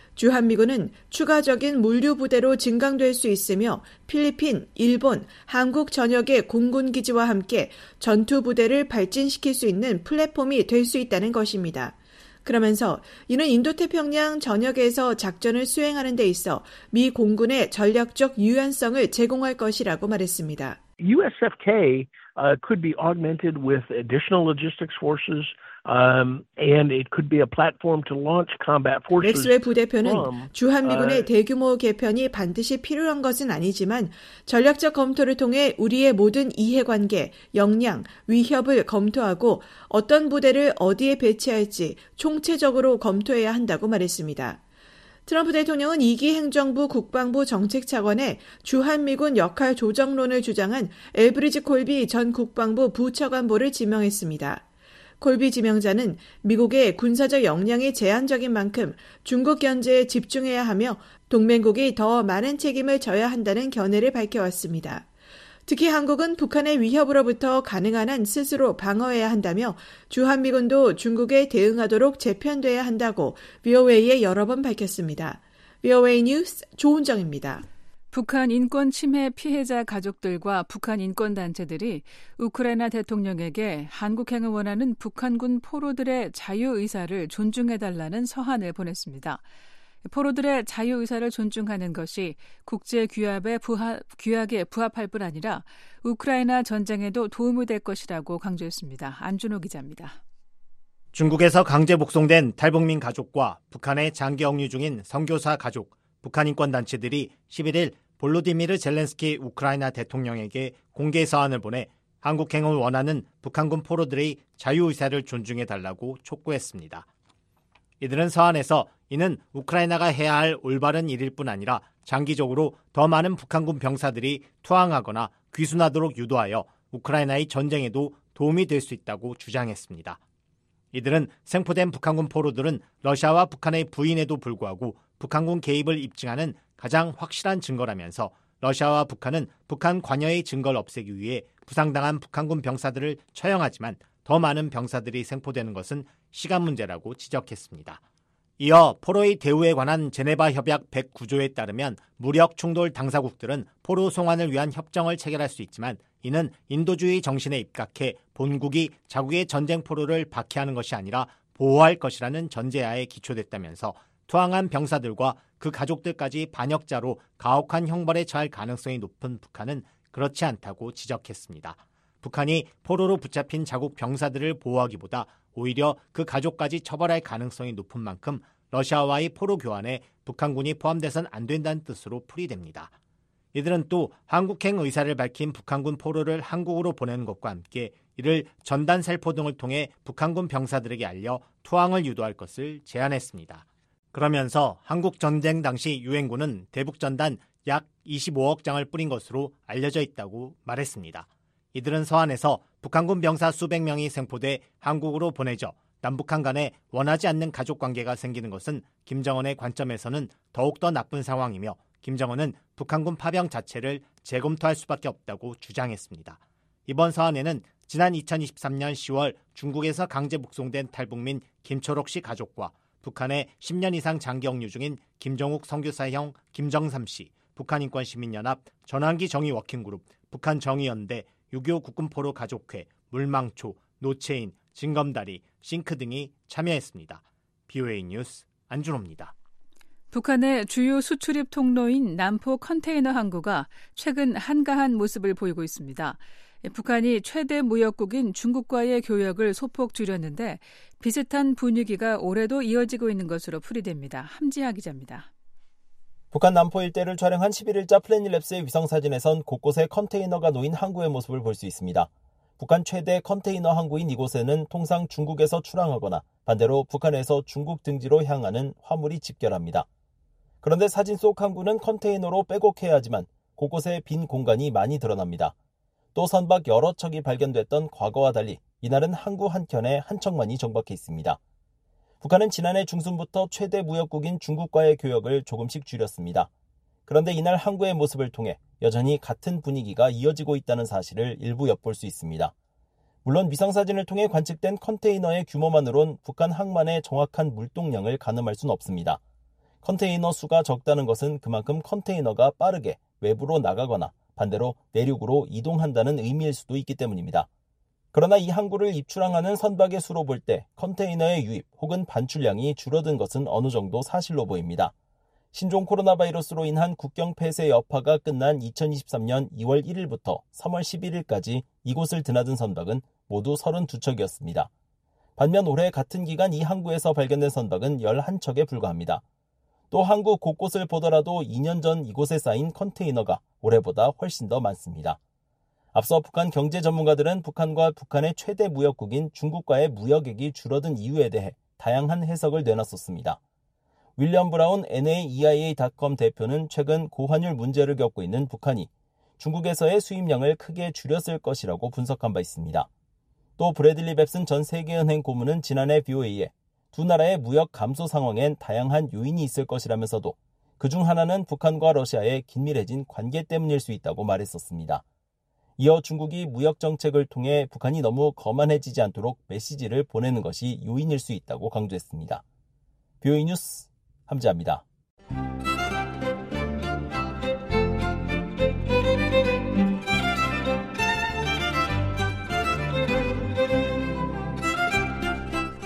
S18: 주한미군은 추가적인 물류부대로 증강될 수 있으며 필리핀, 일본, 한국 전역의 공군기지와 함께 전투부대를 발진시킬 수 있는 플랫폼이 될 수 있다는 것입니다. 그러면서 이는 인도태평양 전역에서 작전을 수행하는 데 있어 미 공군의 전략적 유연성을 제공할 것이라고 말했습니다.
S15: U S F K uh, could be augmented with additional logistics forces. Um, and it could be a platform to launch combat forces.
S18: 맥스웰 부대표는 주한미군의 대규모 개편이 반드시 필요한 것은 아니지만 전략적 검토를 통해 우리의 모든 이해관계, 역량, 위협을 검토하고 어떤 부대를 어디에 배치할지 총체적으로 검토해야 한다고 말했습니다. 트럼프 대통령은 이기 행정부 국방부 정책차관에 주한미군 역할 조정론을 주장한 엘브리지 콜비 전 국방부 부차관보를 지명했습니다. 콜비 지명자는 미국의 군사적 역량이 제한적인 만큼 중국 견제에 집중해야 하며 동맹국이 더 많은 책임을 져야 한다는 견해를 밝혀왔습니다. 특히 한국은 북한의 위협으로부터 가능한 한 스스로 방어해야 한다며 주한미군도 중국에 대응하도록 재편돼야 한다고 브이오에이에 여러 번 밝혔습니다. 브이오에이 뉴스 조은정입니다.
S3: 북한 인권 침해 피해자 가족들과 북한 인권단체들이 우크라이나 대통령에게 한국행을 원하는 북한군 포로들의 자유의사를 존중해달라는 서한을 보냈습니다. 포로들의 자유의사를 존중하는 것이 국제규약에 부합, 규약에 부합할 뿐 아니라 우크라이나 전쟁에도 도움이 될 것이라고 강조했습니다. 안준호 기자입니다.
S2: 중국에서 강제 복송된 탈북민 가족과 북한에 장기 억류 중인 선교사 가족, 북한 인권단체들이 십일일 볼로디미르 젤렌스키 우크라이나 대통령에게 공개 서한을 보내 한국행을 원하는 북한군 포로들의 자유의사를 존중해달라고 촉구했습니다. 이들은 서한에서 이는 우크라이나가 해야 할 올바른 일일 뿐 아니라 장기적으로 더 많은 북한군 병사들이 투항하거나 귀순하도록 유도하여 우크라이나의 전쟁에도 도움이 될 수 있다고 주장했습니다. 이들은 생포된 북한군 포로들은 러시아와 북한의 부인에도 불구하고 북한군 개입을 입증하는 가장 확실한 증거라면서 러시아와 북한은 북한 관여의 증거를 없애기 위해 부상당한 북한군 병사들을 처형하지만 더 많은 병사들이 생포되는 것은 시간 문제라고 지적했습니다. 이어 포로의 대우에 관한 제네바 협약 백구조에 따르면 무력 충돌 당사국들은 포로 송환을 위한 협정을 체결할 수 있지만 이는 인도주의 정신에 입각해 본국이 자국의 전쟁 포로를 박해하는 것이 아니라 보호할 것이라는 전제하에 기초됐다면서 투항한 병사들과 그 가족들까지 반역자로 가혹한 형벌에 처할 가능성이 높은 북한은 그렇지 않다고 지적했습니다. 북한이 포로로 붙잡힌 자국 병사들을 보호하기보다 오히려 그 가족까지 처벌할 가능성이 높은 만큼 러시아와의 포로 교환에 북한군이 포함돼선 안 된다는 뜻으로 풀이됩니다. 이들은 또 한국행 의사를 밝힌 북한군 포로를 한국으로 보내는 것과 함께 이를 전단 살포 등을 통해 북한군 병사들에게 알려 투항을 유도할 것을 제안했습니다. 그러면서 한국 전쟁 당시 유엔군은 대북전단 약 이십오억 장을 뿌린 것으로 알려져 있다고 말했습니다. 이들은 서한에서 북한군 병사 수백 명이 생포돼 한국으로 보내져 남북한 간에 원하지 않는 가족관계가 생기는 것은 김정은의 관점에서는 더욱더 나쁜 상황이며 김정은은 북한군 파병 자체를 재검토할 수밖에 없다고 주장했습니다. 이번 서한에는 지난 이천이십삼년 시월 중국에서 강제 북송된 탈북민 김초록 씨 가족과 북한에 십 년 이상 장기 억류 중인 김정욱 선교사형 김정삼 씨, 북한인권시민연합, 전환기 정의워킹그룹, 북한정의연대, 육이오 국군포로 가족회, 물망초, 노체인, 징검다리, 싱크 등이 참여했습니다. 비오에이 뉴스 안준호입니다.
S3: 북한의 주요 수출입 통로인 남포 컨테이너 항구가 최근 한가한 모습을 보이고 있습니다. 북한이 최대 무역국인 중국과의 교역을 소폭 줄였는데 비슷한 분위기가 올해도 이어지고 있는 것으로 풀이됩니다. 함지하 기자입니다.
S5: 북한 남포 일대를 촬영한 십일일자 플래닛랩스의 위성사진에선 곳곳에 컨테이너가 놓인 항구의 모습을 볼 수 있습니다. 북한 최대 컨테이너 항구인 이곳에는 통상 중국에서 출항하거나 반대로 북한에서 중국 등지로 향하는 화물이 집결합니다. 그런데 사진 속 항구는 컨테이너로 빼곡해야 하지만 곳곳에 빈 공간이 많이 드러납니다. 또 선박 여러 척이 발견됐던 과거와 달리 이날은 항구 한켠에 한 척만이 정박해 있습니다. 북한은 지난해 중순부터 최대 무역국인 중국과의 교역을 조금씩 줄였습니다. 그런데 이날 항구의 모습을 통해 여전히 같은 분위기가 이어지고 있다는 사실을 일부 엿볼 수 있습니다. 물론 위성사진을 통해 관측된 컨테이너의 규모만으론 북한 항만의 정확한 물동량을 가늠할 수는 없습니다. 컨테이너 수가 적다는 것은 그만큼 컨테이너가 빠르게 외부로 나가거나 반대로 내륙으로 이동한다는 의미일 수도 있기 때문입니다. 그러나 이 항구를 입출항하는 선박의 수로 볼 때 컨테이너의 유입 혹은 반출량이 줄어든 것은 어느 정도 사실로 보입니다. 신종 코로나 바이러스로 인한 국경 폐쇄 여파가 끝난 이천이십삼년 이월 일일부터 삼월 십일일까지 이곳을 드나든 선박은 모두 서른두 척이었습니다. 반면 올해 같은 기간 이 항구에서 발견된 선박은 열한 척에 불과합니다. 또 항구 곳곳을 보더라도 이 년 전 이곳에 쌓인 컨테이너가 올해보다 훨씬 더 많습니다. 앞서 북한 경제 전문가들은 북한과 북한의 최대 무역국인 중국과의 무역액이 줄어든 이유에 대해 다양한 해석을 내놨었습니다. 윌리엄 브라운 엔에이이아이에이 닷컴 대표는 최근 고환율 문제를 겪고 있는 북한이 중국에서의 수입량을 크게 줄였을 것이라고 분석한 바 있습니다. 또 브래들리 뱁슨 전 세계은행 고문은 지난해 비오에이에 두 나라의 무역 감소 상황엔 다양한 요인이 있을 것이라면서도 그중 하나는 북한과 러시아의 긴밀해진 관계 때문일 수 있다고 말했었습니다. 이어 중국이 무역 정책을 통해 북한이 너무 거만해지지 않도록 메시지를 보내는 것이 요인일 수 있다고 강조했습니다. 비오에이 뉴스 함지아입니다.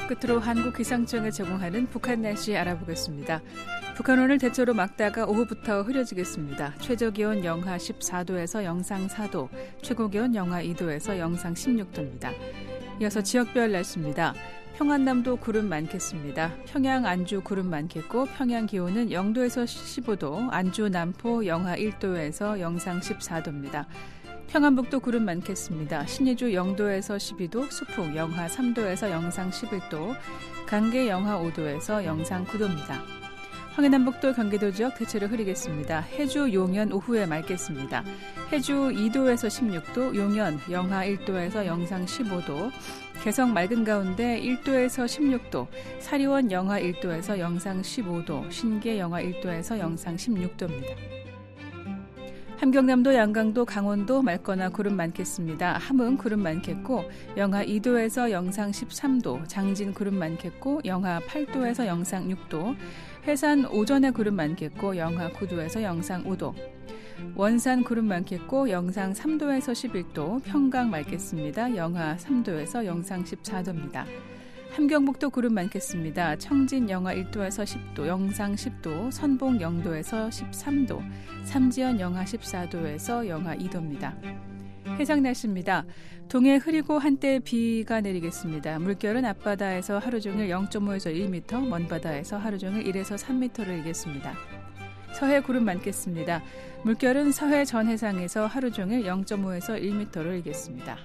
S3: 끝으로 한국기상청에 제공하는 북한 날씨 알아보겠습니다. 북한 오늘 대체로 맑다가 오후부터 흐려지겠습니다. 최저기온 영하 십사 도에서 영상 사 도, 최고기온 영하 이 도에서 영상 십육 도입니다. 이어서 지역별 날씨입니다. 평안남도 구름 많겠습니다. 평양 안주 구름 많겠고 평양 기온은 영 도에서 십오 도, 안주 남포 영하 일 도에서 영상 십사 도입니다. 평안북도 구름 많겠습니다. 신의주 영 도에서 십이 도, 수풍 영하 삼 도에서 영상 십일 도, 강계 영하 오 도에서 영상 구 도입니다. 황해남북도 경기도 지역 대체로 흐리겠습니다. 해주 용연 오후에 맑겠습니다. 해주 이 도에서 십육 도, 용연 영하 일 도에서 영상 십오 도, 개성 맑은 가운데 일 도에서 십육 도, 사리원 영하 일 도에서 영상 십오 도, 신계 영하 일 도에서 영상 십육 도입니다. 함경남도, 양강도, 강원도 맑거나 구름 많겠습니다. 함흥 구름 많겠고 영하 이 도에서 영상 십삼 도, 장진 구름 많겠고 영하 팔 도에서 영상 육 도, 해산 오전에 구름 많겠고 영하 구 도에서 영상 오 도, 원산 구름 많겠고 영상 삼 도에서 십일 도, 평강 맑겠습니다. 영하 삼 도에서 영상 십사 도입니다. 함경북도 구름 많겠습니다. 청진 영하 일 도에서 십 도, 영상 십 도, 선봉 영 도에서 십삼 도, 삼지연 영하 십사 도에서 영하 이 도입니다. 해상 날씨입니다. 동해 흐리고 한때 비가 내리겠습니다. 물결은 앞바다에서 하루 종일 영 점 오에서 일 미터, 먼바다에서 하루 종일 일에서 삼 미터를 일겠습니다. 서해 구름 많겠습니다. 물결은 서해 전 해상에서 하루 종일 영 점 오에서 일 미터를 일겠습니다.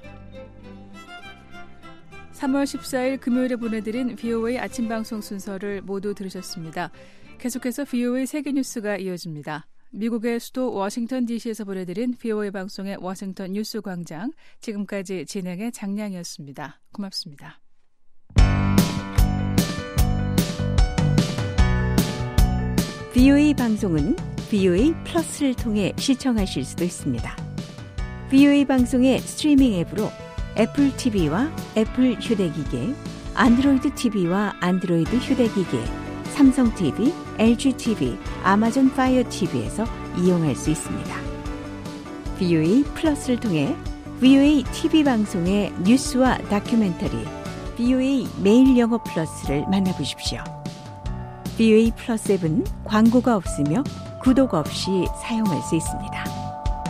S3: 삼월 십사일 금요일에 보내드린 브이오에이 아침 방송 순서를 모두 들으셨습니다. 계속해서 브이오에이 세계뉴스가 이어집니다. 미국의 수도 워싱턴 디씨에서 보내드린 브이오에이 방송의 워싱턴 뉴스 광장, 지금까지 진행의 장량이었습니다. 고맙습니다.
S21: 브이오에이 방송은 브이오에이 플러스를 통해 시청하실 수도 있습니다. 브이오에이 방송의 스트리밍 앱으로 애플 티비와 애플 휴대기기, 안드로이드 티비와 안드로이드 휴대기기, 삼성 티비, 엘지 티비, 아마존 파이어 티비에서 이용할 수 있습니다. 브이오에이 플러스를 통해 브이오에이 티비 방송의 뉴스와 다큐멘터리, 브이오에이 매일 영어 플러스를 만나보십시오. 브이오에이 플러스 앱은 광고가 없으며 구독 없이 사용할 수 있습니다.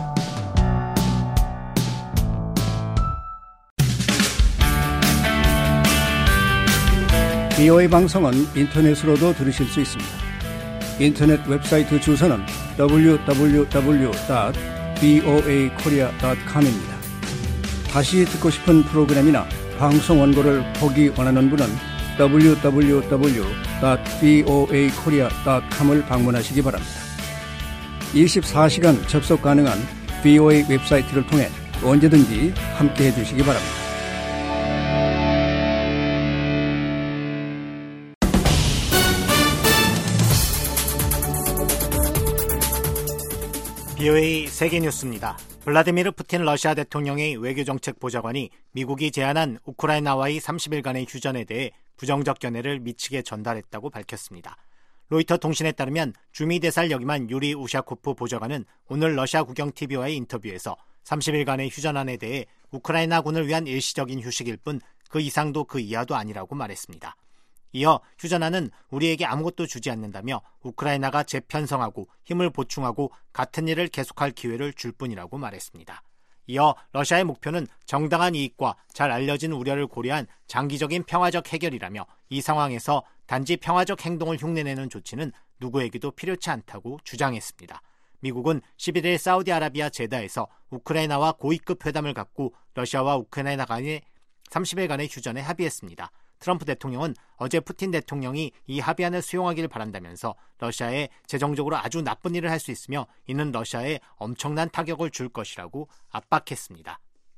S22: 브이오에이 방송은 인터넷으로도 들으실 수 있습니다. 인터넷 웹사이트 주소는 더블유 더블유 더블유 닷 브이오에이 코리아 닷 컴입니다. 다시 듣고 싶은 프로그램이나 방송 원고를 보기 원하는 분은 더블유 더블유 더블유 닷 브이오에이 코리아 닷 컴을 방문하시기 바랍니다. 이십사 시간 접속 가능한 브이오에이 웹사이트를 통해 언제든지 함께해 주시기 바랍니다.
S2: 브이오에이 세계뉴스입니다. 블라디미르 푸틴 러시아 대통령의 외교정책 보좌관이 미국이 제안한 우크라이나와의 삼십 일간의 휴전에 대해 부정적 견해를 미치게 전달했다고 밝혔습니다. 로이터 통신에 따르면 주미 대사를 역임한 유리 우샤코프 보좌관은 오늘 러시아 국영티비와의 인터뷰에서 삼십 일간의 휴전안에 대해 우크라이나군을 위한 일시적인 휴식일 뿐 그 이상도 그 이하도 아니라고 말했습니다. 이어 휴전안은 우리에게 아무것도 주지 않는다며 우크라이나가 재편성하고 힘을 보충하고 같은 일을 계속할 기회를 줄 뿐이라고 말했습니다. 이어 러시아의 목표는 정당한 이익과 잘 알려진 우려를 고려한 장기적인 평화적 해결이라며 이 상황에서 단지 평화적 행동을 흉내내는 조치는 누구에게도 필요치 않다고 주장했습니다. 미국은 십일 일 사우디아라비아 제다에서 우크라이나와 고위급 회담을 갖고 러시아와 우크라이나 간의 삼십 일간의 휴전에 합의했습니다. 트럼프 대통령은 어제 푸틴 대통령이 이 합의안을 수용하기를 바란다면서 러시아에 재정적으로 아주 나쁜 일을 할 수 있으며 이는 러시아에 엄청난 타격을 줄 것이라고 압박했습니다.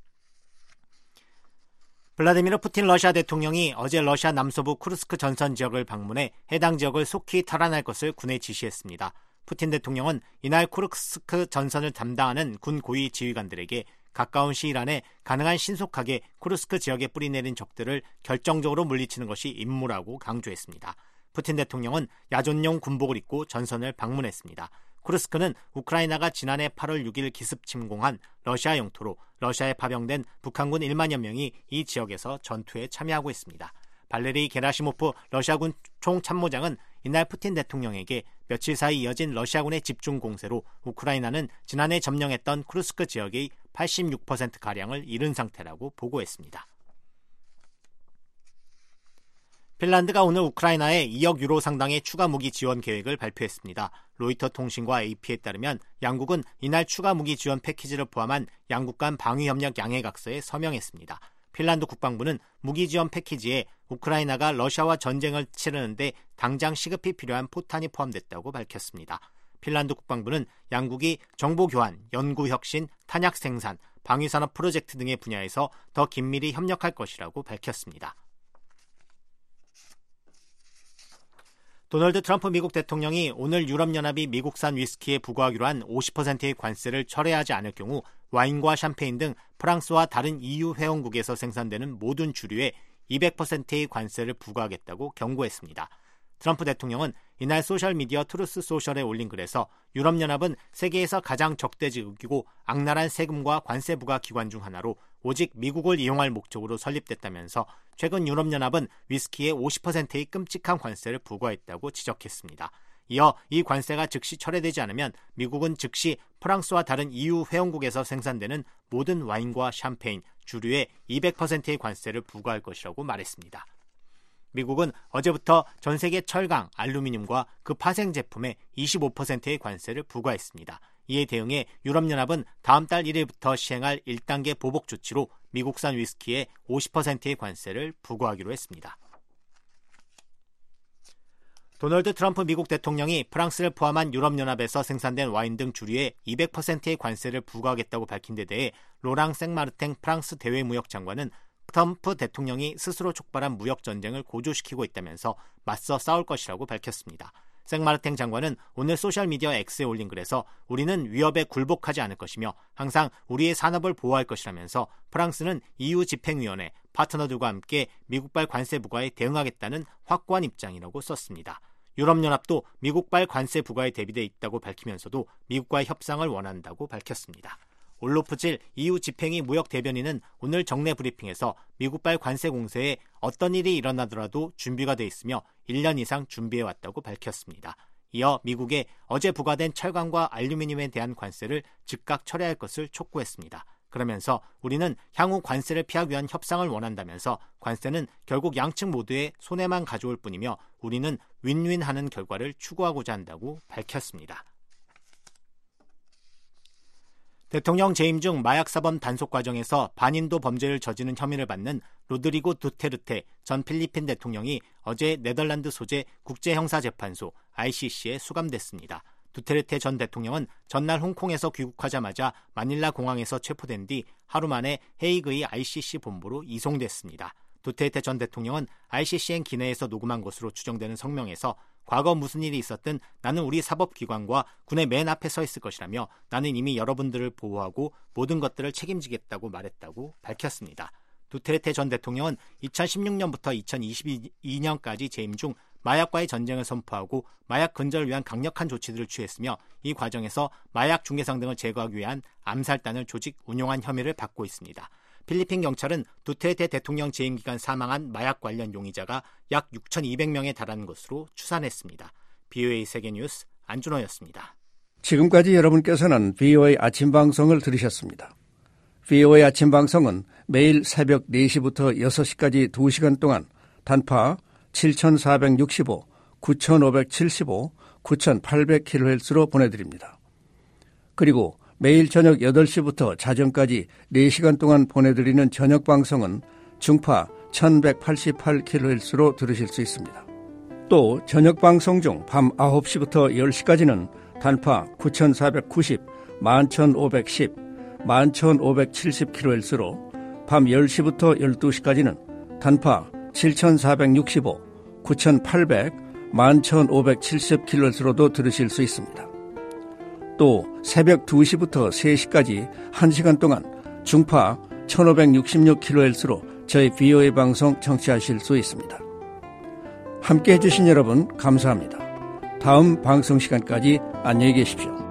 S2: 블라디미르 푸틴 러시아 대통령이 어제 러시아 남서부 쿠르스크 전선 지역을 방문해 해당 지역을 속히 탈환할 것을 군에 지시했습니다. 푸틴 대통령은 이날 쿠르스크 전선을 담당하는 군 고위 지휘관들에게 가까운 시일 안에 가능한 신속하게 쿠르스크 지역에 뿌리내린 적들을 결정적으로 물리치는 것이 임무라고 강조했습니다. 푸틴 대통령은 야전용 군복을 입고 전선을 방문했습니다. 쿠르스크는 우크라이나가 지난해 팔월 육일 기습 침공한 러시아 영토로 러시아에 파병된 북한군 일만여 명이 이 지역에서 전투에 참여하고 있습니다. 발레리 게라시모프 러시아군 총참모장은 이날 푸틴 대통령에게 며칠 사이 이어진 러시아군의 집중 공세로 우크라이나는 지난해 점령했던 쿠르스크 지역의 팔십육 퍼센트가량을 잃은 상태라고 보고했습니다. 핀란드가 오늘 우크라이나에 이억 유로 상당의 추가 무기 지원 계획을 발표했습니다. 로이터 통신과 에이피에 따르면 양국은 이날 추가 무기 지원 패키지를 포함한 양국 간 방위협력 양해각서에 서명했습니다. 핀란드 국방부는 무기 지원 패키지에 우크라이나가 러시아와 전쟁을 치르는데 당장 시급히 필요한 포탄이 포함됐다고 밝혔습니다. 핀란드 국방부는 양국이 정보 교환, 연구 혁신, 탄약 생산, 방위산업 프로젝트 등의 분야에서 더 긴밀히 협력할 것이라고 밝혔습니다. 도널드 트럼프 미국 대통령이 오늘 유럽연합이 미국산 위스키에 부과하기로 한 오십 퍼센트의 관세를 철회하지 않을 경우 와인과 샴페인 등 프랑스와 다른 이유 회원국에서 생산되는 모든 주류에 이백 퍼센트의 관세를 부과하겠다고 경고했습니다. 트럼프 대통령은 이날 소셜미디어 트루스 소셜에 올린 글에서 유럽연합은 세계에서 가장 적대적이고 악랄한 세금과 관세 부과 기관 중 하나로 오직 미국을 이용할 목적으로 설립됐다면서 최근 유럽연합은 위스키에 오십 퍼센트의 끔찍한 관세를 부과했다고 지적했습니다. 이어 이 관세가 즉시 철회되지 않으면 미국은 즉시 프랑스와 다른 이유 회원국에서 생산되는 모든 와인과 샴페인, 주류에 이백 퍼센트의 관세를 부과할 것이라고 말했습니다. 미국은 어제부터 전 세계 철강, 알루미늄과 그 파생 제품에 이십오 퍼센트의 관세를 부과했습니다. 이에 대응해 유럽연합은 다음 달 일 일부터 시행할 일 단계 보복 조치로 미국산 위스키에 오십 퍼센트의 관세를 부과하기로 했습니다. 도널드 트럼프 미국 대통령이 프랑스를 포함한 유럽연합에서 생산된 와인 등 주류에 이백 퍼센트의 관세를 부과하겠다고 밝힌 데 대해 로랑 생마르탱 프랑스 대외무역 장관은 트럼프 대통령이 스스로 촉발한 무역전쟁을 고조시키고 있다면서 맞서 싸울 것이라고 밝혔습니다. 생마르탱 장관은 오늘 소셜미디어 X에 올린 글에서 우리는 위협에 굴복하지 않을 것이며 항상 우리의 산업을 보호할 것이라면서 프랑스는 이유 집행위원회, 파트너들과 함께 미국발 관세 부과에 대응하겠다는 확고한 입장이라고 썼습니다. 유럽연합도 미국발 관세 부과에 대비돼 있다고 밝히면서도 미국과의 협상을 원한다고 밝혔습니다. 올로프질 이유 집행위 무역 대변인은 오늘 정례 브리핑에서 미국발 관세 공세에 어떤 일이 일어나더라도 준비가 돼 있으며 일 년 이상 준비해왔다고 밝혔습니다. 이어 미국에 어제 부과된 철강과 알루미늄에 대한 관세를 즉각 철회할 것을 촉구했습니다. 그러면서 우리는 향후 관세를 피하기 위한 협상을 원한다면서 관세는 결국 양측 모두의 손해만 가져올 뿐이며 우리는 윈윈하는 결과를 추구하고자 한다고 밝혔습니다. 대통령 재임 중 마약사범 단속 과정에서 반인도 범죄를 저지른 혐의를 받는 로드리고 두테르테 전 필리핀 대통령이 어제 네덜란드 소재 국제형사재판소 아이씨씨에 수감됐습니다. 두테르테 전 대통령은 전날 홍콩에서 귀국하자마자 마닐라 공항에서 체포된 뒤 하루 만에 헤이그의 아이씨씨 본부로 이송됐습니다. 두테르테 전 대통령은 아이씨씨엔 기내에서 녹음한 것으로 추정되는 성명에서 과거 무슨 일이 있었든 나는 우리 사법기관과 군의 맨 앞에 서 있을 것이라며 나는 이미 여러분들을 보호하고 모든 것들을 책임지겠다고 말했다고 밝혔습니다. 두테르테 전 대통령은 이천십육 년부터 이천이십이 년까지 재임 중 마약과의 전쟁을 선포하고 마약 근절을 위한 강력한 조치들을 취했으며 이 과정에서 마약 중개상 등을 제거하기 위한 암살단을 조직 운용한 혐의를 받고 있습니다. 필리핀 경찰은 두테르테 대통령 재임 기간 사망한 마약 관련 용의자가 약 육천이백 명에 달하는 것으로 추산했습니다. 비오에이 세계뉴스 안준호였습니다.
S22: 지금까지 여러분께서는 비오에이 아침 방송을 들으셨습니다. 비오에이 아침 방송은 매일 새벽 네 시부터 여섯 시까지 두 시간 동안 단파 칠천사백육십오, 구천오백칠십오, 구천팔백 킬로헤르츠로 보내드립니다. 그리고 매일 저녁 여덟 시부터 자정까지 네 시간 동안 보내드리는 저녁 방송은 중파 천백팔십팔 킬로헤르츠로 들으실 수 있습니다. 또 저녁 방송 중 밤 아홉 시부터 열 시까지는 단파 구천사백구십, 만천오백십, 만천오백칠십 킬로헤르츠로 밤 열 시부터 열두 시까지는 단파 칠천사백육십오, 구천팔백, 만천오백칠십 킬로헤르츠로도 들으실 수 있습니다. 또 새벽 두 시부터 세 시까지 한 시간 동안 중파 천오백육십육 킬로헤르츠로 저희 비오에이 방송 청취하실 수 있습니다. 함께해 주신 여러분 감사합니다. 다음 방송 시간까지 안녕히 계십시오.